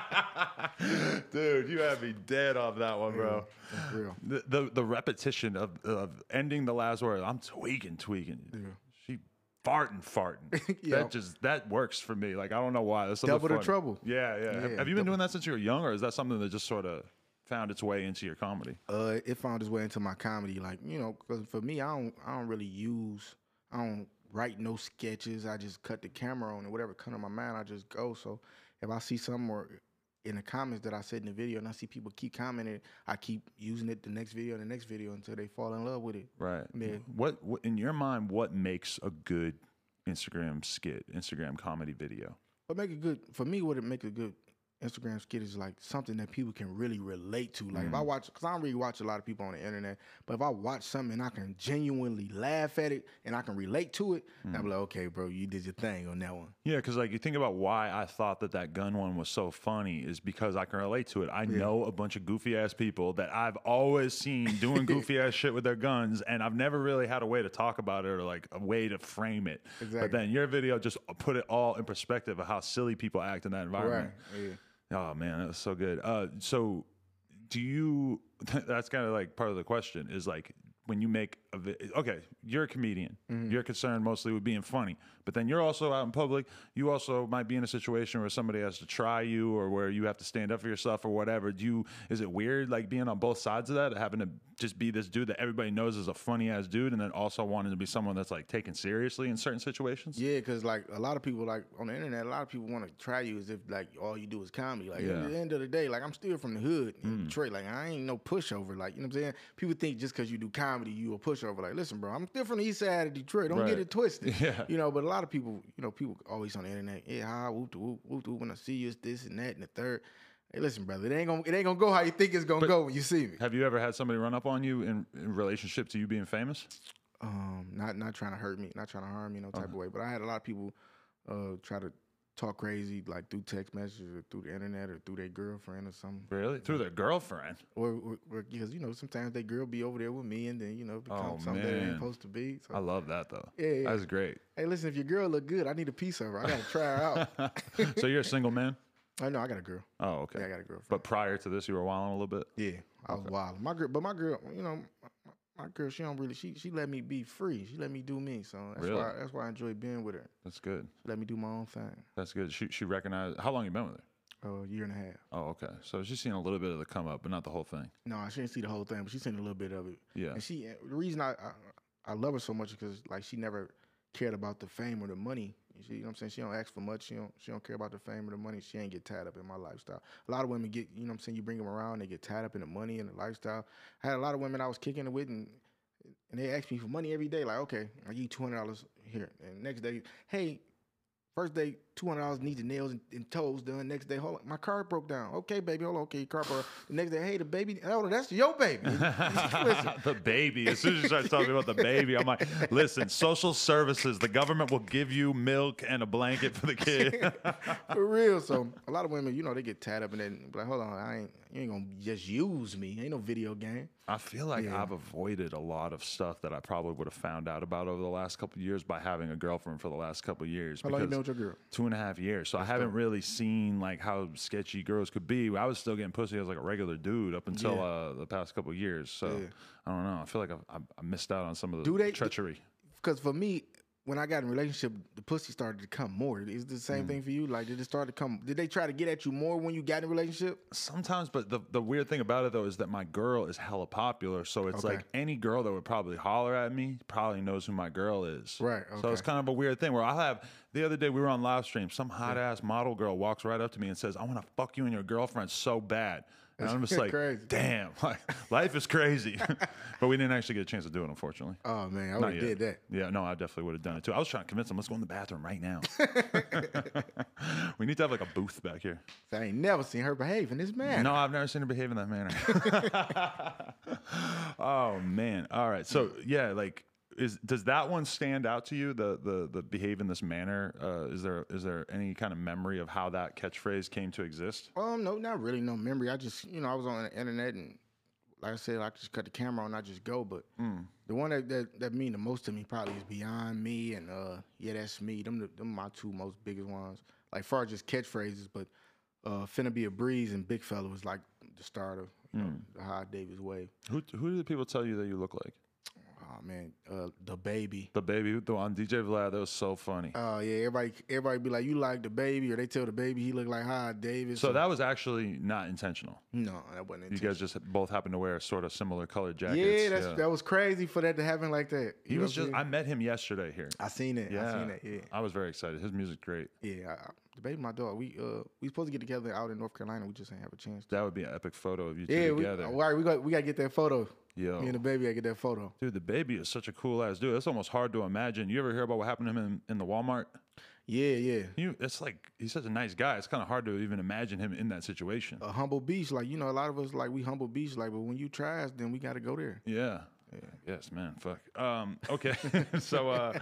Dude, you had me dead off that one, bro. Yeah, that's real. The, the the repetition of of ending the last word. I'm tweaking, tweaking. Yeah. She farting, farting. Yeah. That just that works for me. Like I don't know why. That's Double the funny. trouble. Yeah, yeah. Yeah, have, have you been double- doing that since you were young, or is that something that just sort of found its way into your comedy? Uh, it found its way into my comedy. Like, you know, because for me, I don't, I don't really use, I don't write no sketches. I just cut the camera on and whatever comes to my mind, I just go. So if I see something or in the comments that I said in the video, and I see people keep commenting, I keep using it the next video and the next video until they fall in love with it. Right. Yeah. What, what in your mind? What makes a good Instagram skit, Instagram comedy video? But make it good for me. What it make a good Instagram skit is like something that people can really relate to. Like if I watch, because I don't really watch a lot of people on the internet, but if I watch something and I can genuinely laugh at it and I can relate to it, mm. I'm like, okay, bro, you did your thing on that one. Yeah, because like you think about why I thought that that gun one was so funny is because I can relate to it. I yeah. know a bunch of goofy ass people that I've always seen doing goofy ass shit with their guns, and I've never really had a way to talk about it or like a way to frame it. Exactly. But then your video just put it all in perspective of how silly people act in that environment. Right. Yeah. Oh man, that was so good. Uh, so, do you? That's kind of like part of the question is like when you make a vi- okay, you're a comedian. Mm-hmm. You're concerned mostly with being funny, but then you're also out in public. You also might be in a situation where somebody has to try you, or where you have to stand up for yourself, or whatever. Do you? Is it weird like being on both sides of that, having to just be this dude that everybody knows is a funny ass dude, and then also wanting to be someone that's like taken seriously in certain situations? Yeah, because like a lot of people like on the internet, a lot of people want to try you as if like all you do is comedy. Like Yeah. at the end of the day, like I'm still from the hood in Detroit. Like I ain't no pushover. Like you know what I'm saying? People think just because you do comedy, you a pushover. Like listen, bro, I'm still from the east side of Detroit. Don't Right. get it twisted. Yeah. You know, but a lot of people, you know, people always on the internet. Yeah, hi, whoop, whoop, whoop, whoop. When I see you, it's this and that and the third. Hey, listen, brother, it ain't gonna it ain't gonna go how you think it's gonna But- go when you see me. Have you ever had somebody run up on you in, in relationship to you being famous? Um, not not trying to hurt me, not trying to harm me, no type of way. But I had a lot of people uh try to talk crazy, like through text messages or through the internet or through their girlfriend or something. Really? Through their girlfriend? Or, or, or because you know sometimes their girl be over there with me and then you know it become Oh, something that it man. ain't supposed to be. So I love that though. Yeah, yeah. That's great. hey, listen, if your girl look good, I need a piece of her. I gotta try her out. So you're a single man? I know I got a girl. Oh, okay. Yeah, I got a girlfriend. But prior to this, you were wilding a little bit? Yeah, I was wild. My girl, but my girl, you know, my, my girl, she don't really. She she let me be free. She let me do me. So that's Really? why that's why I enjoy being with her. That's good. She let me do my own thing. That's good. She she recognized. How long you been with her? Uh, a year and a half. Oh, okay. So she's seen a little bit of the come up, but not the whole thing. No, she didn't see the whole thing, but she seen a little bit of it. Yeah. And she, the reason I I, I love her so much is because like she never cared about the fame or the money. She, you know what I'm saying? She don't ask for much. She don't she don't care about the fame or the money. She ain't get tied up in my lifestyle. A lot of women get, you know what I'm saying, you bring them around, they get tied up in the money and the lifestyle. I had a lot of women I was kicking it with and and they asked me for money every day. Like, okay, I give you two hundred dollars here. And next day, hey, first day, two hundred dollars needs the nails and, and toes done. Next day, hold on, my car broke down. Okay, baby, hold on, okay, your car broke. The next day, hey, the baby, oh, that's your baby. Listen. The baby. As soon as you start talking about the baby, I'm like, listen, social services, the government will give you milk and a blanket for the kid. For real. So a lot of women, you know, they get tied up and then be like, hold on, I ain't, you ain't gonna just use me. Ain't no video game. I feel like Yeah. I've avoided a lot of stuff that I probably would have found out about over the last couple of years by having a girlfriend for the last couple of years. How long you been because with your girl? Two and a half years. So I haven't dope. really seen like how sketchy girls could be. I was still getting pussy as like a regular dude up until Yeah. uh, the past couple of years. So Yeah. I don't know. I feel like I've, I, I missed out on some of the Do they- treachery. Because for me, when I got in a relationship, the pussy started to come more. Is it the same thing for you? Like, did it start to come? Did they try to get at you more when you got in a relationship? Sometimes, but the, the weird thing about it though is that my girl is hella popular. So it's Okay. like any girl that would probably holler at me probably knows who my girl is. Right, So it's okay. kind of a weird thing where I'll have, the other day we were on live stream, some hot ass model girl walks right up to me and says, I want to fuck you and your girlfriend so bad. And I'm just like, Crazy. damn, like, life is crazy. But we didn't actually get a chance to do it, unfortunately. Oh man, I Not would have yet. did that. Yeah, no, I definitely would have done it too. I was trying to convince him, let's go in the bathroom right now. We need to have like a booth back here. I ain't never seen her behave in this manner. No, I've never seen her behave in that manner. Oh man. All right. So yeah, like is does that one stand out to you? The the the behave in this manner? Uh, is there is there any kind of memory of how that catchphrase came to exist? Um, no, not really no memory. I just, you know, I was on the internet and like I said, I just cut the camera on and I just go. But Mm. the one that, that that mean the most to me probably is Beyond Me and uh Yeah, That's Me. Them the, them my two most biggest ones. Like far as just catchphrases, but uh Finna Be a Breeze and Big Fella was like the start of you know, the High Davis wave. Who who do the people tell you that you look like? Oh man, uh the Baby. The Baby, the on D J Vlad, that was so funny. Oh yeah, everybody everybody be like, you like the Baby, or they tell the Baby he look like High Davis. So or- that was actually not intentional. no, that wasn't You intentional. guys just both happened to wear sort of similar colored jackets. Yeah, that's that was crazy for that to happen like that. He You know was what I'm just. I met him yesterday here. saying? I seen it. Yeah, I seen it. Yeah, I was very excited. His music's great. yeah. I, I, the Baby, my dog. We uh we supposed to get together out in North Carolina. We just ain't have a chance. To. That would be an epic photo of you two Yeah, we, together. all right, we got we got to get that photo. Yo, Me and the Baby got to get that photo. dude, the Baby is such a cool ass dude. It's almost hard to imagine. You ever hear about what happened to him in, in the Walmart? Yeah, yeah. You, it's like he's such a nice guy. It's kind of hard to even imagine him in that situation. A humble beast, like you know, a lot of us like we humble beast, like, but when you trash, then we got to go there. Yeah. Yes, man. Fuck. Um, okay. So, uh,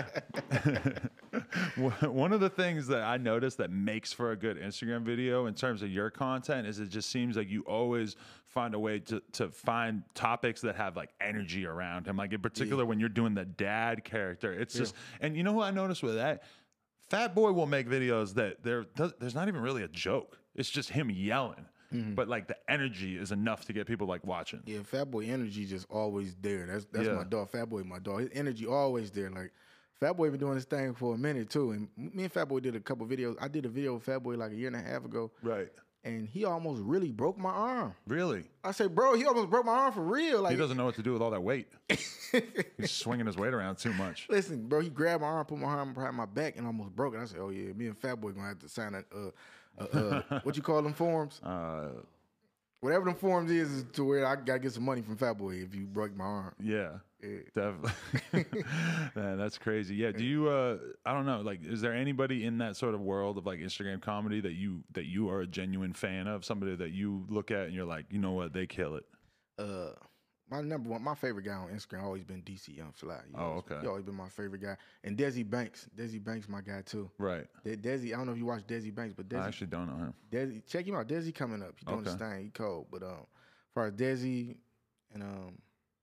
one of the things that I noticed that makes for a good Instagram video in terms of your content is it just seems like you always find a way to, to find topics that have like energy around him. Like in particular, when you're doing the dad character, it's just, and you know what I noticed with that? Fat Boy will make videos that there, there's not even really a joke. It's just him yelling. Mm-hmm. But like the energy is enough to get people like watching. Yeah, Fat Boy energy just always there. That's that's Yeah. my dog. Fat Boy, my dog. His energy always there. Like Fat Boy been doing this thing for a minute too. And me and Fat Boy did a couple videos. I did a video with Fat Boy like a year and a half ago, Right. and he almost really broke my arm. Really? I said, bro, he almost broke my arm for real. Like He doesn't know what to do with all that weight. He's swinging his weight around too much. Listen, bro, he grabbed my arm, put my arm behind my back, and almost broke it. I said, oh yeah, me and Fat Boy gonna have to sign a uh, uh, uh what you call them forms? Uh, Whatever them forms is, is to where I gotta get some money from Fat Boy if you break my arm. yeah, Yeah. definitely. Man, that's crazy. Yeah. Do you? Uh, I don't know. Like, is there anybody in that sort of world of like Instagram comedy that you that you are a genuine fan of? Somebody that you look at and you're like, you know what, they kill it. Uh, my number one, my favorite guy on Instagram always been D C Young Fly. He Oh, always, okay. He always been my favorite guy. And Desi Banks, Desi Banks, my guy too. Right. De- Desi, I don't know if you watch Desi Banks, but I Desi, actually don't know him. Desi, check him out. Desi coming up. He doing Okay. his thing. He cold. But um, as far as Desi and um,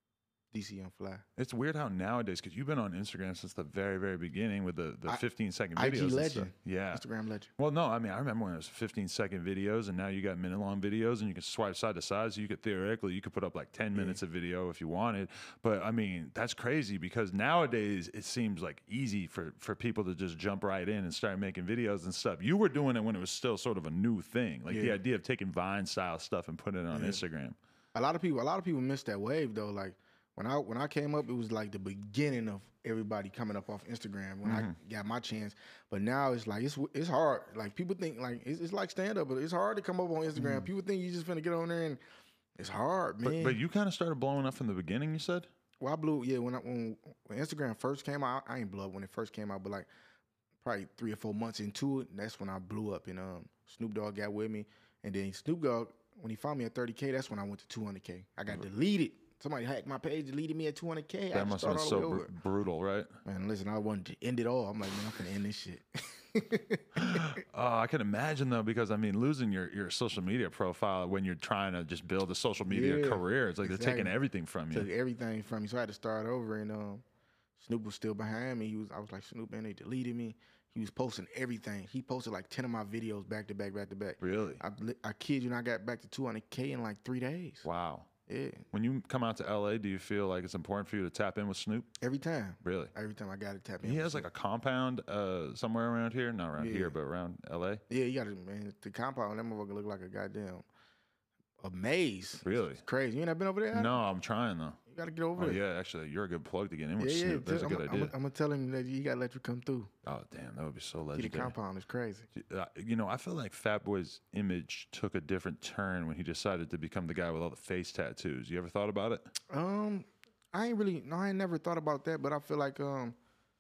D C Young Fly. It's weird how nowadays, because you've been on Instagram since the very, very beginning with the, the I- fifteen second I videos. G and legend. stuff. Yeah. Instagram legend. Well, no, I mean, I remember when it was fifteen second videos and now you got minute long videos and you can swipe side to side. So you could theoretically, you could put up like ten minutes of video if you wanted. But I mean, that's crazy because nowadays it seems like easy for, for people to just jump right in and start making videos and stuff. You were doing it when it was still sort of a new thing. Like the Yeah. idea of taking Vine style stuff and putting it on Instagram. A lot of people, a lot of people missed that wave though. Like when I when I came up, it was like the beginning of everybody coming up off Instagram when I got my chance. But now it's like it's it's hard. Like people think like it's, it's like stand up, but it's hard to come up on Instagram. People think you just finna get on there and it's hard, man. But, but you kind of started blowing up from the beginning, you said? Well, I blew yeah when I, when when Instagram first came out. I ain't blew up when it first came out, but like probably three or four months into it, that's when I blew up. And um, Snoop Dogg got with me, and then Snoop Dogg when he found me at thirty K, that's when I went to two hundred K. I got deleted. Somebody hacked my page, deleted me at two hundred K. I had That to must have start been all so the way br- over. brutal, right? Man, listen, I wanted to end it all. I'm like, man, I'm finna end this shit. Oh, I can imagine though, because I mean, losing your, your social media profile when you're trying to just build a social media Yeah, career, it's like they're taking exactly. everything from you. Took everything from me, so I had to start over. And um, Snoop was still behind me. He was, I was like, Snoop, man, they deleted me. He was posting everything. He posted like ten of my videos back to back, back to back. Really? I, I kid you, and I got back to two hundred K in like three days. Wow. Yeah, When you come out to L A, do you feel like it's important for you to tap in with Snoop? every time. Really? Every time I got to tap in. He with has like a compound uh, somewhere around here, not around Yeah. here, but around L A. Yeah, you got to, man. The compound, that motherfucker look like a goddamn a maze. Really? It's crazy. You ain't never been over there? No, I'm trying though. You gotta get over Oh it. yeah, actually, you're a good plug to get in with Yeah, yeah. Snoop. That's a I'm, good I'm, idea. I'm gonna tell him that he gotta let you come through. Oh damn, that would be so Get the legendary. compound is crazy. Uh, you know, I feel like Fat Boy's image took a different turn when he decided to become the guy with all the face tattoos. You ever thought about it? Um, I ain't really, no, I ain't never thought about that, but I feel like um,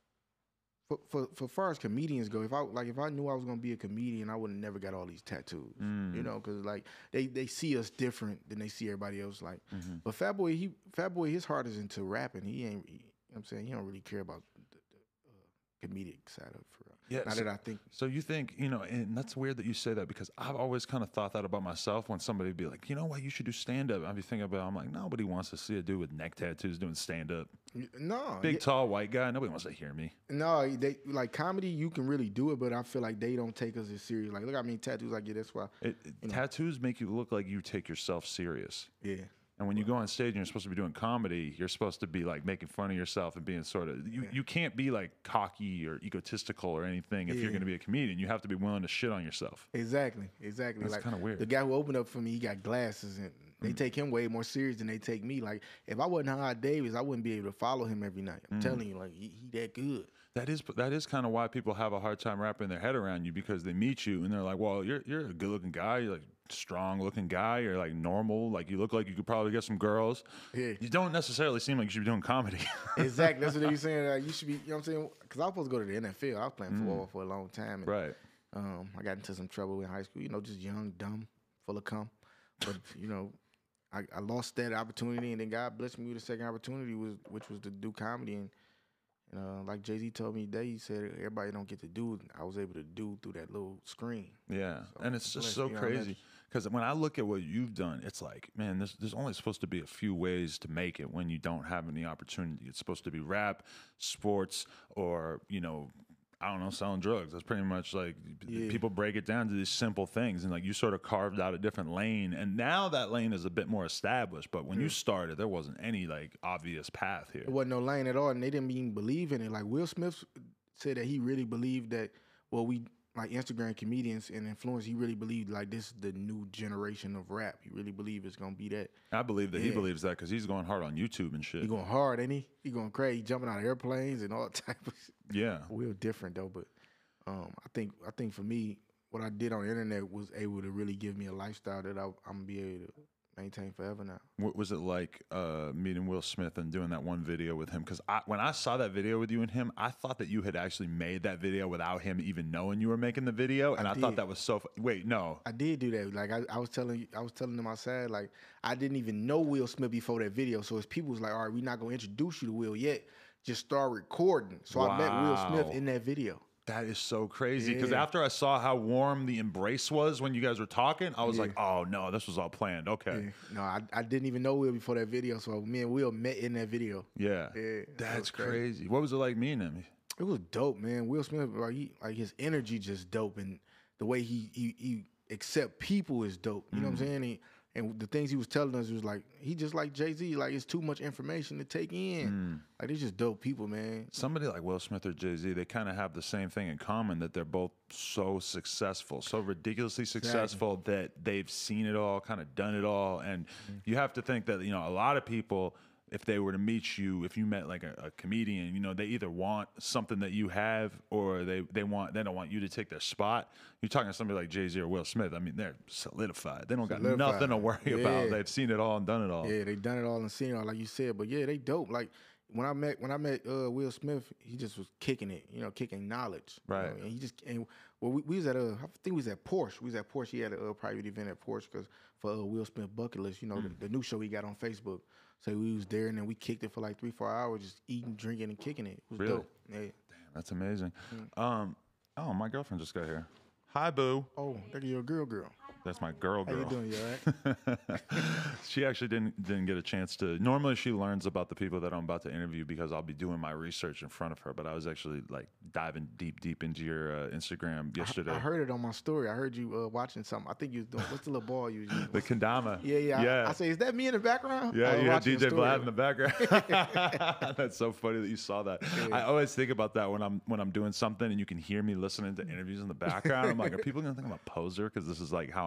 for for for far as comedians go, if I like if I knew I was gonna be a comedian, I would have never got all these tattoos. Mm. You know, because like they they see us different than they see everybody else. Like, Mm-hmm. but Fat Boy, he Fat Boy, his heart is into rapping. He ain't. He, you know what I'm saying, he don't really care about the, the uh, comedic side of it. For real. Yeah, Now so- that I think. So you think, you know, and that's weird that you say that because I've always kind of thought that about myself when somebody would be like, you know what, you should do stand up. I'd be thinking about, I'm like, nobody wants to see a dude with neck tattoos doing stand up. No, Big, yeah, tall, white guy. Nobody wants to hear me. no, they like comedy. You can really do it, but I feel like they don't take us as serious. Like, look, I mean, tattoos I get. That's why. It, it- tattoos make you look like you take yourself serious. Yeah, And when you go on stage and you're supposed to be doing comedy, you're supposed to be like making fun of yourself and being sort of you, you can't be like cocky or egotistical or anything if Yeah. you're going to be a comedian. You have to be willing to shit on yourself. exactly, exactly. That's like kinda weird. The guy who opened up for me, he got glasses, and they take him way more serious than they take me. Like, if I wasn't Hot Davis, I wouldn't be able to follow him every night. I'm telling you, like, he, he that good. That is that is kind of why people have a hard time wrapping their head around you because they meet you and they're like, well, you're you're a good looking guy, you're like strong looking guy, you're like normal, like you look like you could probably get some girls. Yeah. You don't necessarily seem like you should be doing comedy. Exactly. That's what they be saying. Like, you should be, you know what I'm saying? Because I was supposed to go to the N F L. I was playing football for a long time. And, Right. Um, I got into some trouble in high school, you know, just young, dumb, full of cum. But, you know, I, I lost that opportunity, and then God blessed me with a second opportunity, was which was to do comedy. And, and uh, like Jay-Z told me today, he said everybody don't get to do it. I was able to do through that little screen. Yeah, and it's just bless so you, know, crazy that's- because when I look at what you've done, it's like, man, there's, there's only supposed to be a few ways to make it when you don't have any opportunity. It's supposed to be rap, sports, or, you know, I don't know, selling drugs. That's pretty much like Yeah. people break it down to these simple things, and like you sort of carved out a different lane, and now that lane is a bit more established. But when you started, there wasn't any like obvious path here. It wasn't no lane at all, and they didn't even believe in it. Like Will Smith said that he really believed that. Well, we like Instagram comedians and influencers. He really believed like this is the new generation of rap. He really believed it's gonna be that. I believe that he Yeah. believes that because he's going hard on YouTube and shit. He going hard, ain't he? He going crazy, he jumping out of airplanes and all type of. Yeah. Will different though, but um, I think I think for me, what I did on the internet was able to really give me a lifestyle that I, I'm gonna be able to maintain forever now. What was it like uh, meeting Will Smith and doing that one video with him? Because I, when I saw that video with you and him, I thought that you had actually made that video without him even knowing you were making the video, and I, I thought did. that was so. Fu- Wait, no, I did do that. Like I, I was telling you, I was telling them outside, like I didn't even know Will Smith before that video. So his people was like, all right, we're not gonna introduce you to Will yet. Just start recording. So I met Will Smith Wow. in that video. that is so crazy. Because Yeah. after I saw how warm the embrace was when you guys were talking, I was Yeah. like, oh no, this was all planned. Okay, Yeah. No, I, I didn't even know Will before that video. So me and Will met in that video. yeah, Yeah, that that's was crazy. crazy. What was it like meeting him? It was dope, man. Will Smith, like he, like his energy just dope, and the way he he, he accept people is dope. You know what I'm saying? And, and the things he was telling us was like he just like Jay-Z. Like it's too much information to take in. Like they're just dope people, man. Somebody like Will Smith or Jay-Z, they kind of have the same thing in common, that they're both so successful, so ridiculously successful that they've seen it all, kind of done it all. And you have to think that, you know, a lot of people, if they were to meet you, if you met like a, a comedian, you know, they either want something that you have, or they, they want, they don't want you to take their spot. You're talking to somebody like Jay-Z or Will Smith. I mean, they're solidified. They don't got Solidified. nothing to worry Yeah. about. They've seen it all and done it all. Yeah, they done it all and seen it all, like you said. But yeah, they dope. Like when I met when I met uh, Will Smith, he just was kicking it, you know, kicking knowledge. you Right. know, and he just and well, we, we was at a I think we was at Porsche. We was at Porsche. He had a uh, private event at Porsche because for uh, Will Smith Bucket List, you know, the, the new show he got on Facebook. So we was there, and then we kicked it for like three, four hours, just eating, drinking, and kicking it. It was Really? dope. Yeah. Damn, that's amazing. Um, oh, my girlfriend just got here. Hi, boo. Oh, look at your girl, girl. That's my girl How girl. you doing? You all right? She actually didn't didn't get a chance to. Normally, she learns about the people that I'm about to interview because I'll be doing my research in front of her. But I was actually like diving deep, deep into your uh, Instagram yesterday. I heard it on my story. I heard you uh, watching something. I think you was doing. What's the little ball you was using? the kendama. Yeah, yeah. yeah. I, I say, is that me in the background? Yeah, I was you had watching D J your story. Vlad in the background. That's so funny that you saw that. I always think about that when I'm when I'm doing something and you can hear me listening to interviews in the background. I'm like, are people gonna think I'm a poser because this is like how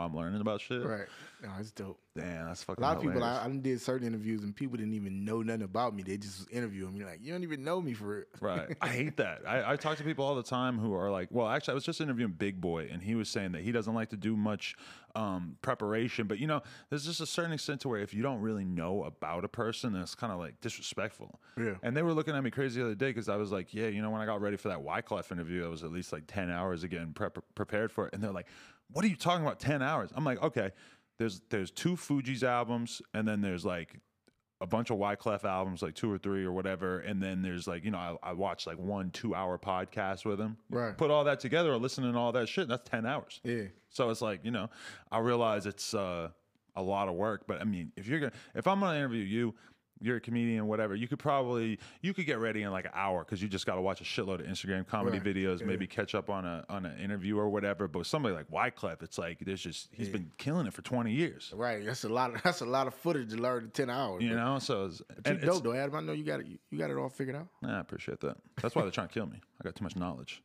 while I'm learning about shit. Right. No, it's dope. Damn, that's fucking A lot of hilarious. people, I, I done did certain interviews and people didn't even know nothing about me. They just was interviewing me like, you don't even know me for it. Right. I hate that. I, I talk to people all the time who are like, well, actually, I was just interviewing Big Boy, and he was saying that he doesn't like to do much um, preparation. But, you know, there's just a certain extent to where if you don't really know about a person, then it's kind of like disrespectful. Yeah. And they were looking at me crazy the other day because I was like, yeah, you know, when I got ready for that Wyclef interview, I was at least like ten hours of getting prep- prepared for it. And they're like, what are you talking about, ten hours? I'm like, okay, there's there's two Fugees albums, and then there's like a bunch of Wyclef albums, like two or three or whatever. And then there's like, you know, I, I watched like one two hour podcast with him. Right. Put all that together or listening to all that shit, that's ten hours. Yeah. So it's like, you know, I realize it's uh, a lot of work. But I mean, if you're going to, if I'm going to interview you, you're a comedian, whatever, you could probably, you could get ready in like an hour because you just got to watch a shitload of Instagram comedy Right. videos, Yeah. maybe catch up on a on an interview or whatever. But with somebody like Wyclef, it's like, there's just, he's been killing it for twenty years. Right. That's a lot of, that's a lot of footage to learn in ten hours. You but- know, so it's, But and you it's, dope though, Adam. I know you got it. You, you got it all figured out. I appreciate that. That's why they're trying to kill me. I got too much knowledge.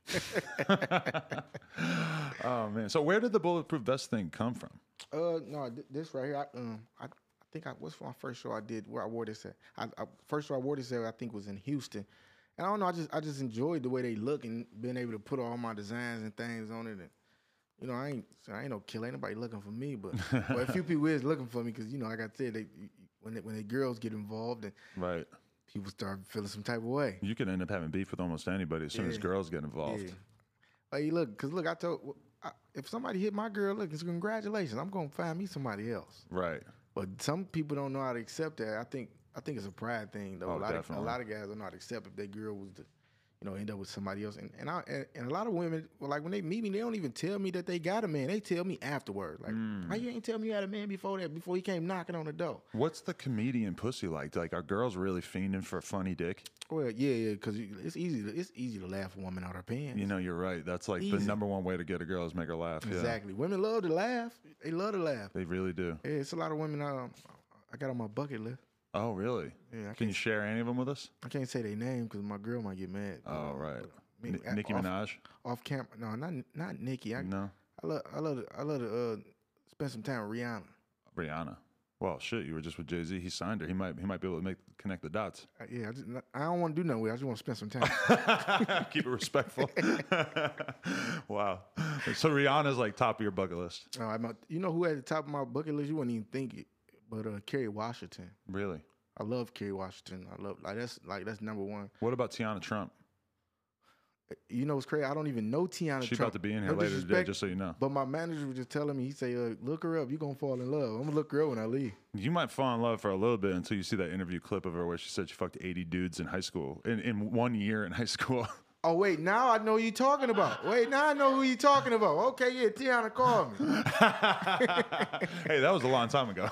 Oh man! So where did the bulletproof vest thing come from? Uh, no, th- this right here. I, um, I, I think I what's my first show I did where I wore this at. I, I first show I wore this at I think was in Houston, and I don't know. I just I just enjoyed the way they look and being able to put all my designs and things on it. And you know, I ain't I ain't no killer. Ain't nobody looking for me, but but a few people is looking for me because you know, like I said, they when they, when the girls get involved and Right. people start feeling some type of way. You could end up having beef with almost anybody as soon as Yeah. girls get involved. Yeah. Like, look, because look, I told, I, if somebody hit my girl, look, it's congratulations. I'm going to find me somebody else. Right. But some people don't know how to accept that. I think I think it's a pride thing, though. Oh, a, lot of, a definitely. lot of guys don't know how to accept if their girl was to, you know, end up with somebody else. And and, I, and and a lot of women, well, like when they meet me, they don't even tell me that they got a man. They tell me afterward. Like, Mm. why you ain't tell me you had a man before that, before he came knocking on the door? What's the comedian pussy like? Like, are girls really fiending for a funny dick? Well, yeah, yeah, because it's easy to it's easy to laugh a woman out her pants. You know, you're right. That's like the Easy. number one way to get a girl is make her laugh. Yeah. Exactly. Women love to laugh. They love to laugh. They really do. Yeah, it's a lot of women um, I got on my bucket list. Oh, really? Yeah, I Can can't, you share any of them with us? I can't say their name because my girl might get mad. Oh, right. Me- Ni- Nicki off- Minaj? Off camera, no, not not Nicki. I, No. I love I love to, I love to uh, spend some time with Rihanna. Rihanna. Well, shit, you were just with Jay Z. He signed her. He might he might be able to make connect the dots. Uh, yeah, I, just, I don't want to do nothing with it. I just want to spend some time. Keep it respectful. Wow. So Rihanna's like top of your bucket list. uh, I'm a, you know who at the top of my bucket list? You wouldn't even think it, but uh, Kerry Washington. Really? I love Kerry Washington. I love like that's like that's number one. What about Tiana Trump? You know what's crazy? I don't even know Tiana She's Trump. about to be in here No later today, disrespect, just so you know. But my manager was just telling me, he say, uh, look her up. You're going to fall in love. I'm going to look her up when I leave. You might fall in love for a little bit until you see that interview clip of her where she said she fucked eighty dudes in high school, in, in one year in high school. Oh, wait, now I know who you talking about. Wait, now I know who you talking about. Okay, yeah, Tiana called me. Hey, that was a long time ago.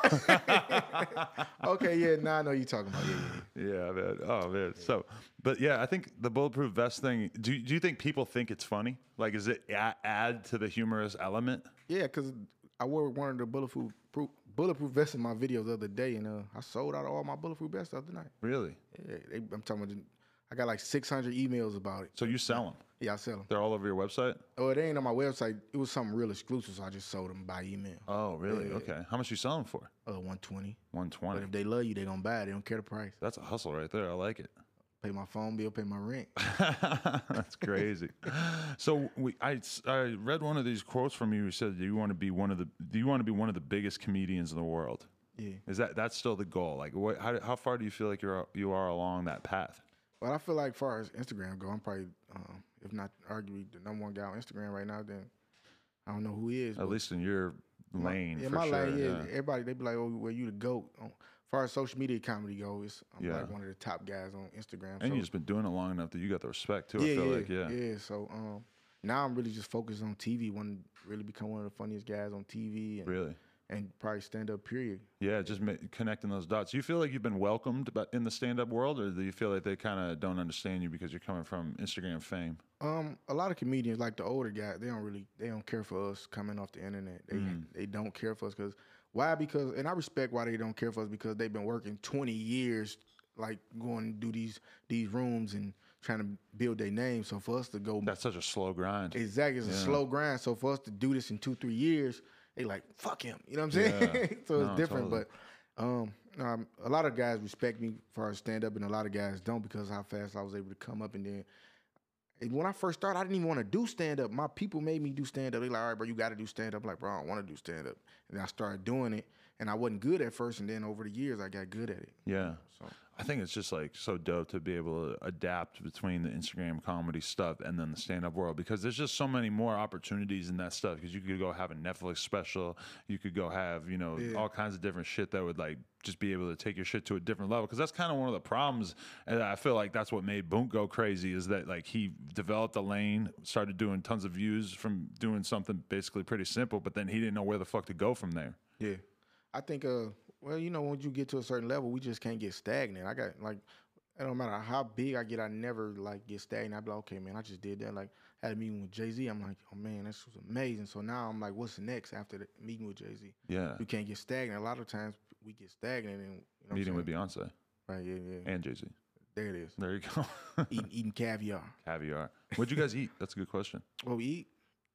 Okay, yeah, now I know you talking about. Yeah, yeah, Yeah, man. Oh, man. So, but yeah, I think the bulletproof vest thing, do, do you think people think it's funny? Like, is it a- add to the humorous element? yeah. Because I wore one of the bulletproof proof, bulletproof vests in my videos the other day, and uh, I sold out all my bulletproof vests the other night. Really? Yeah, they, I'm talking about, I got like six hundred emails about it. So you sell them? Yeah, I sell them. They're all over your website? Oh, it ain't on my website. It was something real exclusive, so I just sold them by email. Oh, really? Okay. How much you sell them for? Uh, one twenty. one But twenty. if they love you, they gonna buy it. They don't care the price. That's a hustle right there. I like it. Pay my phone bill, pay my rent. That's crazy. So we, I, I read one of these quotes from you. You said you want to be one of the do you want to be one of the biggest comedians in the world? Yeah. Is that that's still the goal? Like, what? How, how far do you feel like you're you are along that path? But I feel like, as far as Instagram go, I'm probably, um, if not arguably the number one guy on Instagram right now. Then I don't know who he is. At but least in your my- lane, yeah, for my sure. lane. Yeah, yeah. everybody they be like, "Oh, well, you the goat." Um, as far as social media comedy go, it's I'm Yeah. like one of the top guys on Instagram. And so, you've just been doing it long enough that you got the respect too. yeah, I feel yeah, like, yeah. yeah. So um, now I'm really just focused on T V. Want to really become one of the funniest guys on T V, and, Really. and probably stand up. Period. Yeah, just ma- connecting those dots. Do you feel like you've been welcomed bu- in the stand-up world, or do you feel like they kind of don't understand you because you're coming from Instagram fame? Um, a lot of comedians, like the older guys, they don't really, they don't care for us coming off the internet. They Mm. they don't care for us because why? Because, and I respect why they don't care for us because they've been working twenty years, like going to do these these rooms and trying to build their name. So for us to go, That's such a slow grind. exactly, it's a Yeah. slow grind. So for us to do this in two three years they like fuck him. You know what I'm saying? Yeah. So it's No, different, totally. but um, um, a lot of guys respect me for stand up, and a lot of guys don't because of how fast I was able to come up. And then and when I first started, I didn't even want to do stand up. My people made me do stand up. They like, all right, bro, you got to do stand up. Like, bro, I don't want to do stand up. And then I started doing it, and I wasn't good at first, and then over the years, I got good at it. Yeah. So I think it's just like so dope to be able to adapt between the Instagram comedy stuff and then the stand up world because there's just so many more opportunities in that stuff. Because you could go have a Netflix special, you could go have, you know, Yeah. all kinds of different shit that would like just be able to take your shit to a different level. Because that's kind of one of the problems. And I feel like that's what made Boonk go crazy is that like he developed a lane, started doing tons of views from doing something basically pretty simple, but then he didn't know where the fuck to go from there. yeah, I think uh, well, you know, when you get to a certain level, we just can't get stagnant. I got like. It don't matter how big I get, I never like get stagnant. I be like, okay, man, I just did that. Like, had a meeting with Jay-Z. I'm like, oh man, this was amazing. So now I'm like, what's next after the meeting with Jay-Z? Yeah. You can't get stagnant. A lot of times we get stagnant and you know what I'm Meeting with saying? Beyonce Right, yeah, yeah. and Jay-Z. There it is. There you go. eating, eating caviar. Caviar. What'd you guys eat? That's a good question. What we eat?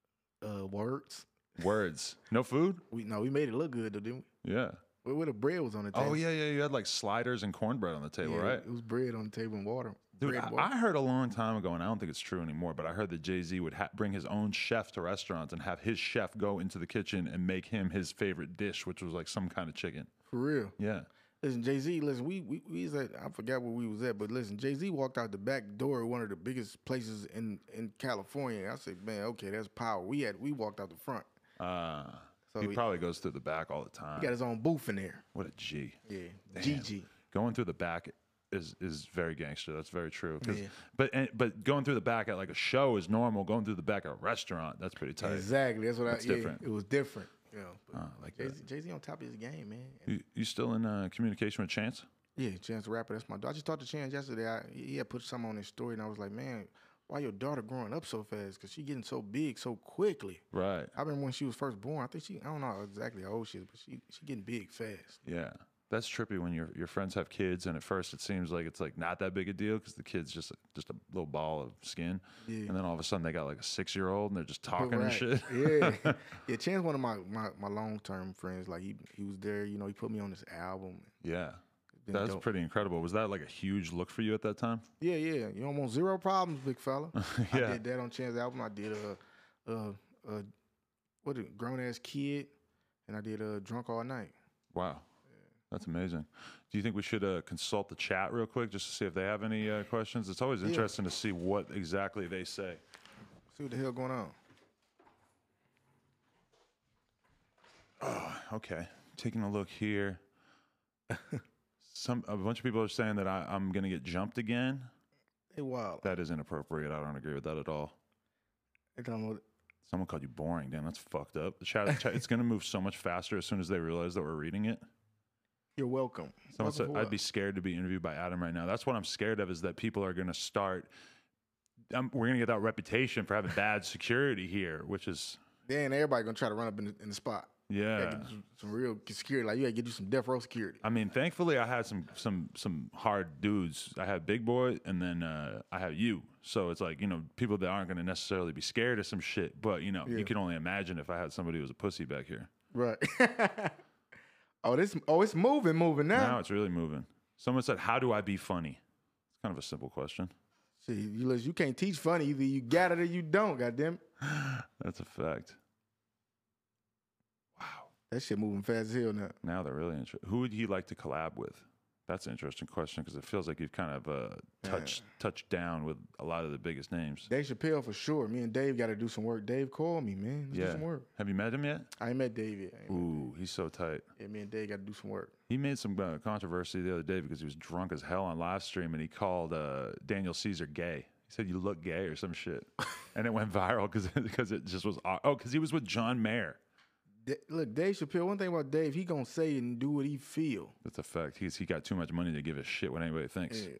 Uh, words. Words. No food? We no, we made it look good though, didn't we? Yeah. Where, where the bread was on the table. Oh, yeah, yeah. You had like sliders and cornbread on the table, Yeah, right? It was bread on the table and water. Dude, bread, I, water. I heard a long time ago, and I don't think it's true anymore, but I heard that Jay-Z would ha- bring his own chef to restaurants and have his chef go into the kitchen and make him his favorite dish, which was like some kind of chicken. For real. Yeah. Listen, Jay-Z, listen, we, we, we was at, I forgot where we was at, but listen, Jay-Z walked out the back door of one of the biggest places in, in California. I said, man, okay, that's power. We had, we walked out the front. Uh, So he he- probably goes through the back all the time. He got his own booth in there. What a G. Yeah, Damn. G G. Going through the back is is very gangster. That's very true. 'Cause- Yeah. But and, but going through the back at like a show is normal. Going through the back at a restaurant, that's pretty tight. Exactly. That's what That's I. Yeah, different. it was different. You know, but Oh, I like Jay that. Z, Jay-Z on top of his game, man. And You, you still in uh, communication with Chance? yeah, Chance the Rapper. That's my. I just talked to Chance yesterday. I, he had put something on his story, and I was like, man, why your daughter growing up so fast? Because she getting so big so quickly. Right. I remember when she was first born. I think she. I don't know exactly how old she is, but she she getting big fast. Yeah. That's trippy when your your friends have kids, and at first it seems like it's like not that big a deal because the kid's just just a little ball of skin, Yeah. and then all of a sudden they got like a six year old and they're just talking and Right. shit. Yeah, yeah. Chance, one of my my, my long term friends. Like he he was there. You know, he put me on this album. Yeah, Been that's dope. pretty incredible. Was that like a huge look for you at that time? Yeah, yeah. You don't want zero problems, big fella. I Yeah. did that on Chance's album. I did a, uh, uh, uh, what a grown ass kid, and I did a uh, drunk all night. Wow, that's amazing. Do you think we should uh, consult the chat real quick just to see if they have any uh, questions? It's always interesting to see what exactly they say. See what the hell going on. Okay, taking a look here. Some a bunch of people are saying that I, I'm gonna get jumped again. Hey, wild. That is inappropriate. I don't agree with that at all. They talking about- Someone called you boring. Damn, that's fucked up. The chat, chat it's gonna move so much faster as soon as they realize that we're reading it. You're welcome. Someone Welcome said for I'd what? be scared to be interviewed by Adam right now. That's what I'm scared of is that people are gonna start. Um, we're gonna get that reputation for having bad security here, which is Then everybody gonna try to run up in the, in the spot. You yeah. gotta get you some real security. Like you gotta get you some death row security. I mean, thankfully, I had some some some hard dudes. I had Big Boy, and then uh, I have you. So it's like you know, people that aren't going to necessarily be scared of some shit. But you know, Yeah. you can only imagine if I had somebody who was a pussy back here. Right. oh, this. Oh, it's moving, moving now. Now it's really moving. Someone said, "How do I be funny?" It's kind of a simple question. See, you listen, you can't teach funny. Either you got it or you don't. Goddamn. That's a fact. Wow. That shit moving fast as hell now. Now they're really interested. Who would he like to collab with? That's an interesting question because it feels like you've kind of uh, touched touched down with a lot of the biggest names. Dave Chappelle for sure. Me and Dave got to do some work. Dave called me, man. Let's do Yeah. some work. Have you met him yet? I ain't met Dave yet. I ain't met- Ooh, he's so tight. Yeah, me and Dave got to do some work. He made some uh, controversy the other day because he was drunk as hell on live stream and he called uh, Daniel Caesar gay. He said, "You look gay" or some shit, and it went viral because because it just was aw- oh because he was with John Mayer. Da- Look, Dave Chappelle. One thing about Dave, he gonna say and do what he feel. That's a fact. He's he got too much money to give a shit what anybody thinks. Yeah.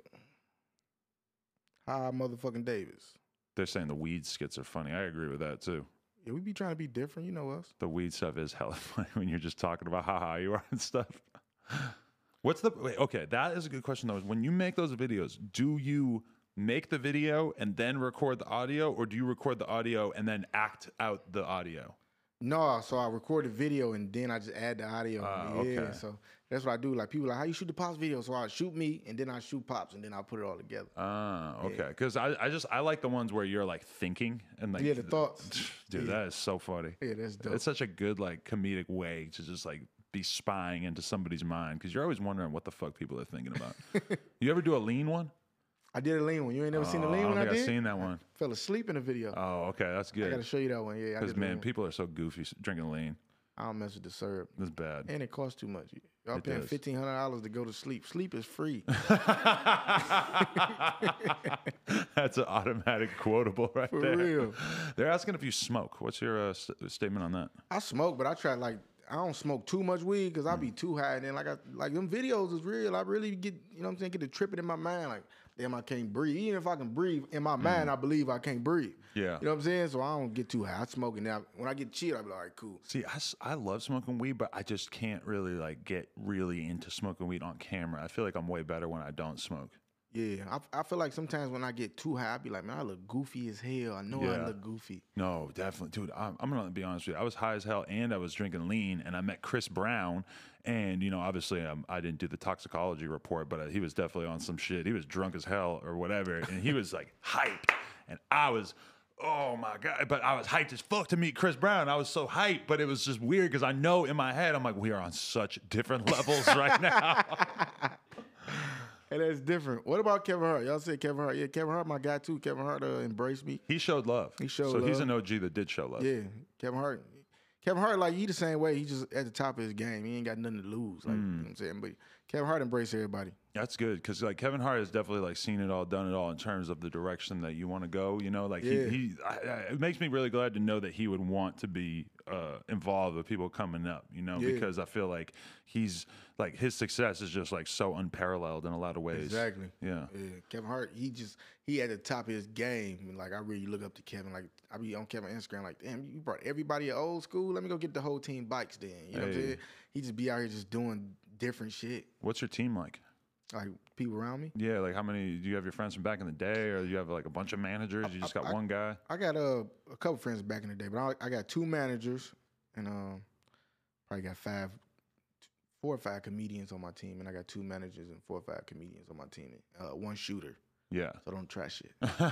Hi, motherfucking Davis. They're saying the weed skits are funny. I agree with that too. Yeah, we be trying to be different. You know us. The weed stuff is hella funny when you're just talking about how high you are and stuff. What's the wait, okay? That is a good question though. When you make those videos, do you make the video and then record the audio, or do you record the audio and then act out the audio? No, so I record the video and then I just add the audio. Ah, yeah, okay. so that's what I do. Like people like, how you shoot the Pops video? So I shoot me and then I shoot Pops and then I put it all together. Ah, okay. Because I, I just I like the ones where you're like thinking and like Yeah, the thoughts. Dude, Yeah. that is so funny. Yeah, that's dope. It's such a good like comedic way to just like be spying into somebody's mind because you're always wondering what the fuck people are thinking about. You ever do a lean one? I did a lean one. You ain't never seen the Oh, lean I don't one I think did? I've seen that one. Fell asleep in the video. Oh, okay, that's I gotta good. show you that one. Yeah, I Because did the man, lean one. people are so goofy s- drinking lean. I don't mess with the syrup. That's bad. And it costs too much. Y'all It paying does. fifteen hundred dollars to go to sleep. Sleep is free. That's an automatic quotable right For there. real. They're asking if you smoke. What's your uh, st- statement on that? I smoke, but I try like I don't smoke too much weed because I be too high. And then like I like them videos is real. I really get you know what I'm saying, get the tripping in my mind like, damn, I can't breathe. Even if I can breathe in my mind, I believe I can't breathe. Yeah. You know what I'm saying? So I don't get too high. I smoke it now. When I get chill, I be like, all right, cool. See, I, s- I love smoking weed, but I just can't really like get really into smoking weed on camera. I feel like I'm way better when I don't smoke. Yeah, I, I feel like sometimes when I get too high, I be like, man, I look goofy as hell. I know I Yeah. look goofy. No, definitely, dude. I'm, I'm gonna be honest with you. I was high as hell, and I was drinking lean, and I met Chris Brown, and you know, obviously, um, I didn't do the toxicology report, but uh, he was definitely on some shit. He was drunk as hell or whatever, and he was like hyped, and I was. Oh my God. But I was hyped as fuck to meet Chris Brown. I was so hyped, but it was just weird because I know in my head, I'm like, we are on such different levels right now. And that's different. What about Kevin Hart? Y'all say Kevin Hart. Yeah, Kevin Hart, my guy too. Kevin Hart uh, embraced me. He showed love. He showed So he's love. an O G that did show love. Yeah, Kevin Hart. Kevin Hart, like, he the same way. He just at the top of his game. He ain't got nothing to lose. Like, you know what I'm saying? But Kevin Hart embraced everybody. That's good because like Kevin Hart has definitely like seen it all, done it all in terms of the direction that you want to go. You know, like Yeah. he, he I, I, it makes me really glad to know that he would want to be uh, involved with people coming up. You know, Yeah. because I feel like he's like his success is just like so unparalleled in a lot of ways. Exactly. Yeah. Yeah, Kevin Hart, he just he at the top of his game. And, like, I really look up to Kevin. Like, I be on Kevin Instagram like, damn, you brought everybody at old school. Let me go get the whole team bikes then. You know what I'm Hey. saying? He just be out here just doing different shit. What's your team like? Like, people around me. Yeah, like how many do you have your friends from back in the day, or do you have like a bunch of managers? You just got I- one guy. I got uh, a couple friends back in the day, but I, I got two managers and um, probably got five, four or five comedians on my team, and I got two managers and four or five comedians on my team. Uh, one shooter, Yeah. so don't try shit.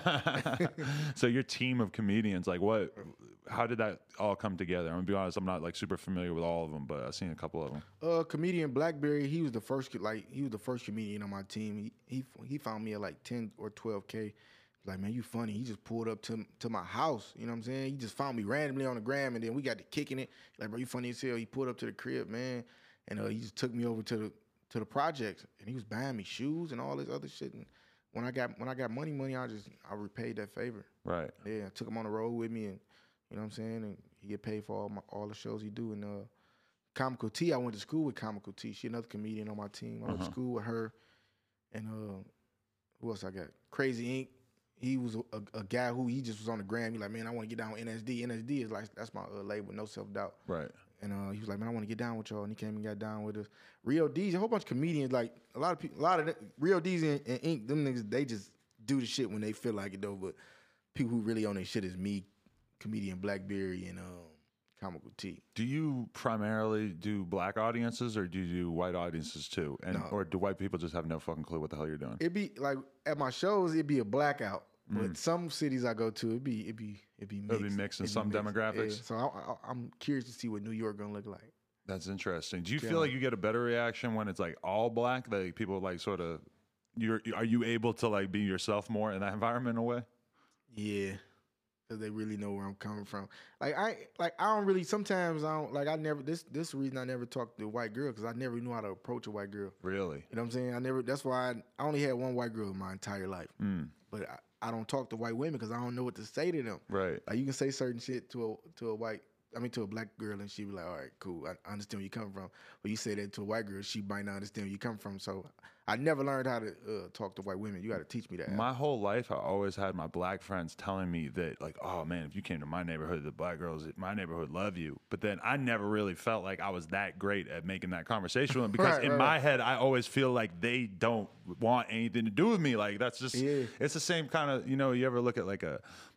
So your team of comedians, like what? How did that all come together? I'm gonna be honest, I'm not like super familiar with all of them, but I've seen a couple of them. Uh, comedian Blackberry, he was the first, like he was the first comedian on my team. He he he found me at like ten or twelve k. Like, man, you funny. He just pulled up to to my house. You know what I'm saying? He just found me randomly on the gram, and then we got to kicking it. Like, bro, you funny as hell. He pulled up to the crib, man, and uh, he just took me over to the to the projects, and he was buying me shoes and all this other shit. And when I got when I got money, money, I just I repaid that favor. Right. Yeah, I took him on the road with me, and you know what I'm saying. And he get paid for all my all the shows he do. And uh, Comical T, I went to school with Comical T. She another comedian on my team. I went Uh-huh. to school with her, and uh, who else I got? Crazy Ink. He was a, a, a guy who he just was on the gram. He like, man, I want to get down with N S D. N S D is like that's my uh, label, No Self Doubt. Right. And uh, he was like, man, I want to get down with y'all. And he came and got down with us. Rio D's, a whole bunch of comedians, like a lot of people, a lot of the, Rio D's and, and Ink, them niggas, they just do the shit when they feel like it though. But people who really on their shit is me, comedian Blackberry, and um, Comical T. Do you primarily do black audiences or do you do white audiences too? And No. or do white people just have no fucking clue what the hell you're doing? It'd be like at my shows, it'd be a blackout. But some cities I go to, it'd be it'd be it'd be mixed. It'll be mixed in It'd be some mixed. demographics? Yeah. So I, I, I'm curious to see what New York gonna look like. That's interesting. Do you Yeah. feel like you get a better reaction when it's like all black? Like people like sort of, you're are you able to like be yourself more in that environment in a way? Yeah, because they really know where I'm coming from. Like I like I don't really. Sometimes I don't like I never. This this is the reason I never talked to a white girl because I never knew how to approach a white girl. Really? You know what I'm saying? I never. That's why I, I only had one white girl in my entire life. Mm, But I, I don't talk to white women because I don't know what to say to them. right. Like you can say certain shit to a to a white, I mean to a black girl, and she be like, "All right, cool, I, I understand where you come from." But you say that to a white girl, she might not understand where you come from. So I never learned how to uh, talk to white women. You got to teach me that. My whole life, I always had my black friends telling me that, like, oh man, if you came to my neighborhood, the black girls in my neighborhood love you. But then I never really felt like I was that great at making that conversation with them because Right, in right, my right. head, I always feel like they don't want anything to do with me. Like, that's just, Yeah. it's the same kind of, you know, you ever look at like a,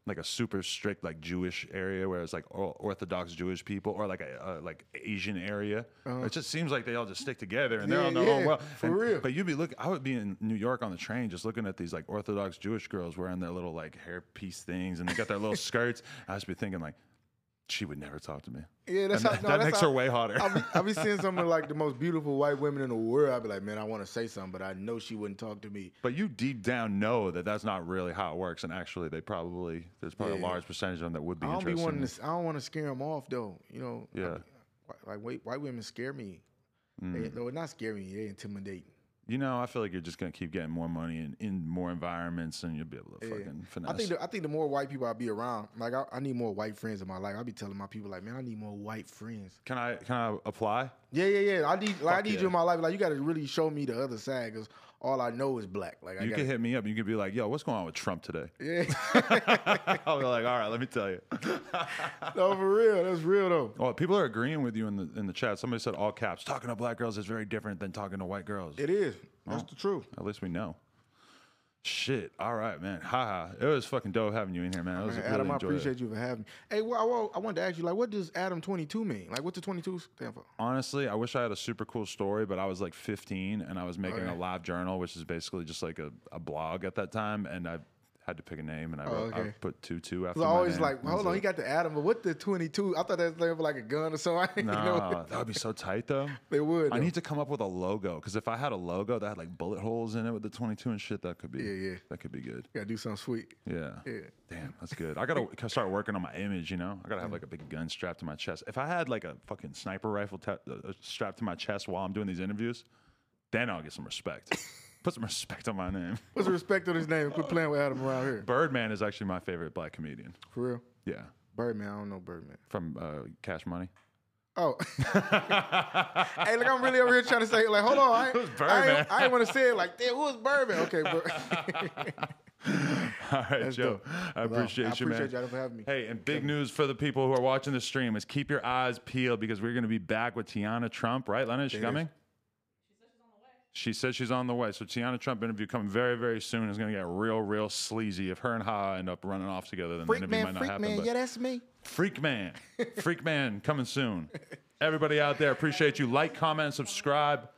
like a super strict like Jewish area where it's like or- Orthodox Jewish people, or like a uh, like Asian area. Uh-huh. It just seems like they all just stick together and they're Yeah, on their yeah, own well. for And- real. But you'd be looking. I would be in New York on the train just looking at these like Orthodox Jewish girls wearing their little like hairpiece things and they got their little skirts. I just be thinking like, she would never talk to me. Yeah, that's And how, that, no, that that's makes how, her way hotter. I'll be, I'll be seeing some of like the most beautiful white women in the world. I'll be like, man, I want to say something, but I know she wouldn't talk to me. But you deep down know that that's not really how it works, and actually, they probably there's probably Yeah. a large percentage of them that would be I don't be interested. wanting in- to. I don't want to scare them off though. You know. Yeah. I- Like white, white women scare me. Mm. They, no, not scare me. They intimidate. You know, I feel like you're just gonna keep getting more money in, in more environments, and you'll be able to Yeah. fucking finesse. I think the, I think the more white people I be around, like I, I need more white friends in my life. I be telling my people like, man, I need more white friends. can I can I apply? Yeah, yeah, yeah. I need like I Fuck need yeah. you in my life. Like you got to really show me the other side because all I know is black. Like I You got can hit me up. You can be like, "Yo, what's going on with Trump today?" yeah. I'll be like, "All right, let me tell you." No, for real. That's real though. Well, people are agreeing with you in the in the chat. Somebody said all caps. Talking to black girls is very different than talking to white girls. It is. That's Oh. the truth. At least we know. Shit. All right, man. Haha. It was fucking dope having you in here, man. It was Man, really Adam, I enjoyed it. appreciate you for having me. Hey, well, I, wa- I wanted to ask you, like, what does Adam twenty-two mean? Like, what's the twenty-two stand for? Honestly, I wish I had a super cool story, but I was like fifteen and I was making Okay. a live journal, which is basically just like a, a blog at that time, and I had to pick a name, and I, Oh, wrote, I okay. put two two after I was my always name. like, That hold was on, it. he got the Adam, but what the twenty-two? I thought that was for like a gun or something. No, you know? that would be so tight though. They would. I though. need to come up with a logo, because if I had a logo that had like bullet holes in it with the twenty-two and shit, that could be Yeah, yeah. that could be good. Gotta do something sweet. Yeah. Yeah. Damn, that's good. I gotta start working on my image. You know, I gotta have like a big gun strapped to my chest. If I had like a fucking sniper rifle ta- uh, strapped to my chest while I'm doing these interviews, then I'll get some respect. Put some respect on my name. What's the respect of his name? Quit playing with Adam around here. Birdman is actually my favorite black comedian. For real? Yeah, Birdman, I don't know Birdman. from uh, Cash Money. Oh. Hey, look, I'm really over here trying to say, like, hold on. I, Who's I Birdman? ain't, I ain't want to say it like, damn, who's Birdman? Okay, but All right, That's Joe. dope. I appreciate I you, man. appreciate y'all for having me. Hey, and big news for the people who are watching the stream is keep your eyes peeled, because we're going to be back with Tiana Trump, right, Lennon? Is she It is. coming? She says she's on the way. So Tiana Trump interview coming very, very soon. Is going to get real, real sleazy. If her and Ha end up running off together, then Freak the interview man, might not freak happen. man, but yeah, that's me. Freak Man. Freak Man coming soon. Everybody out there, appreciate you. Like, comment, and subscribe.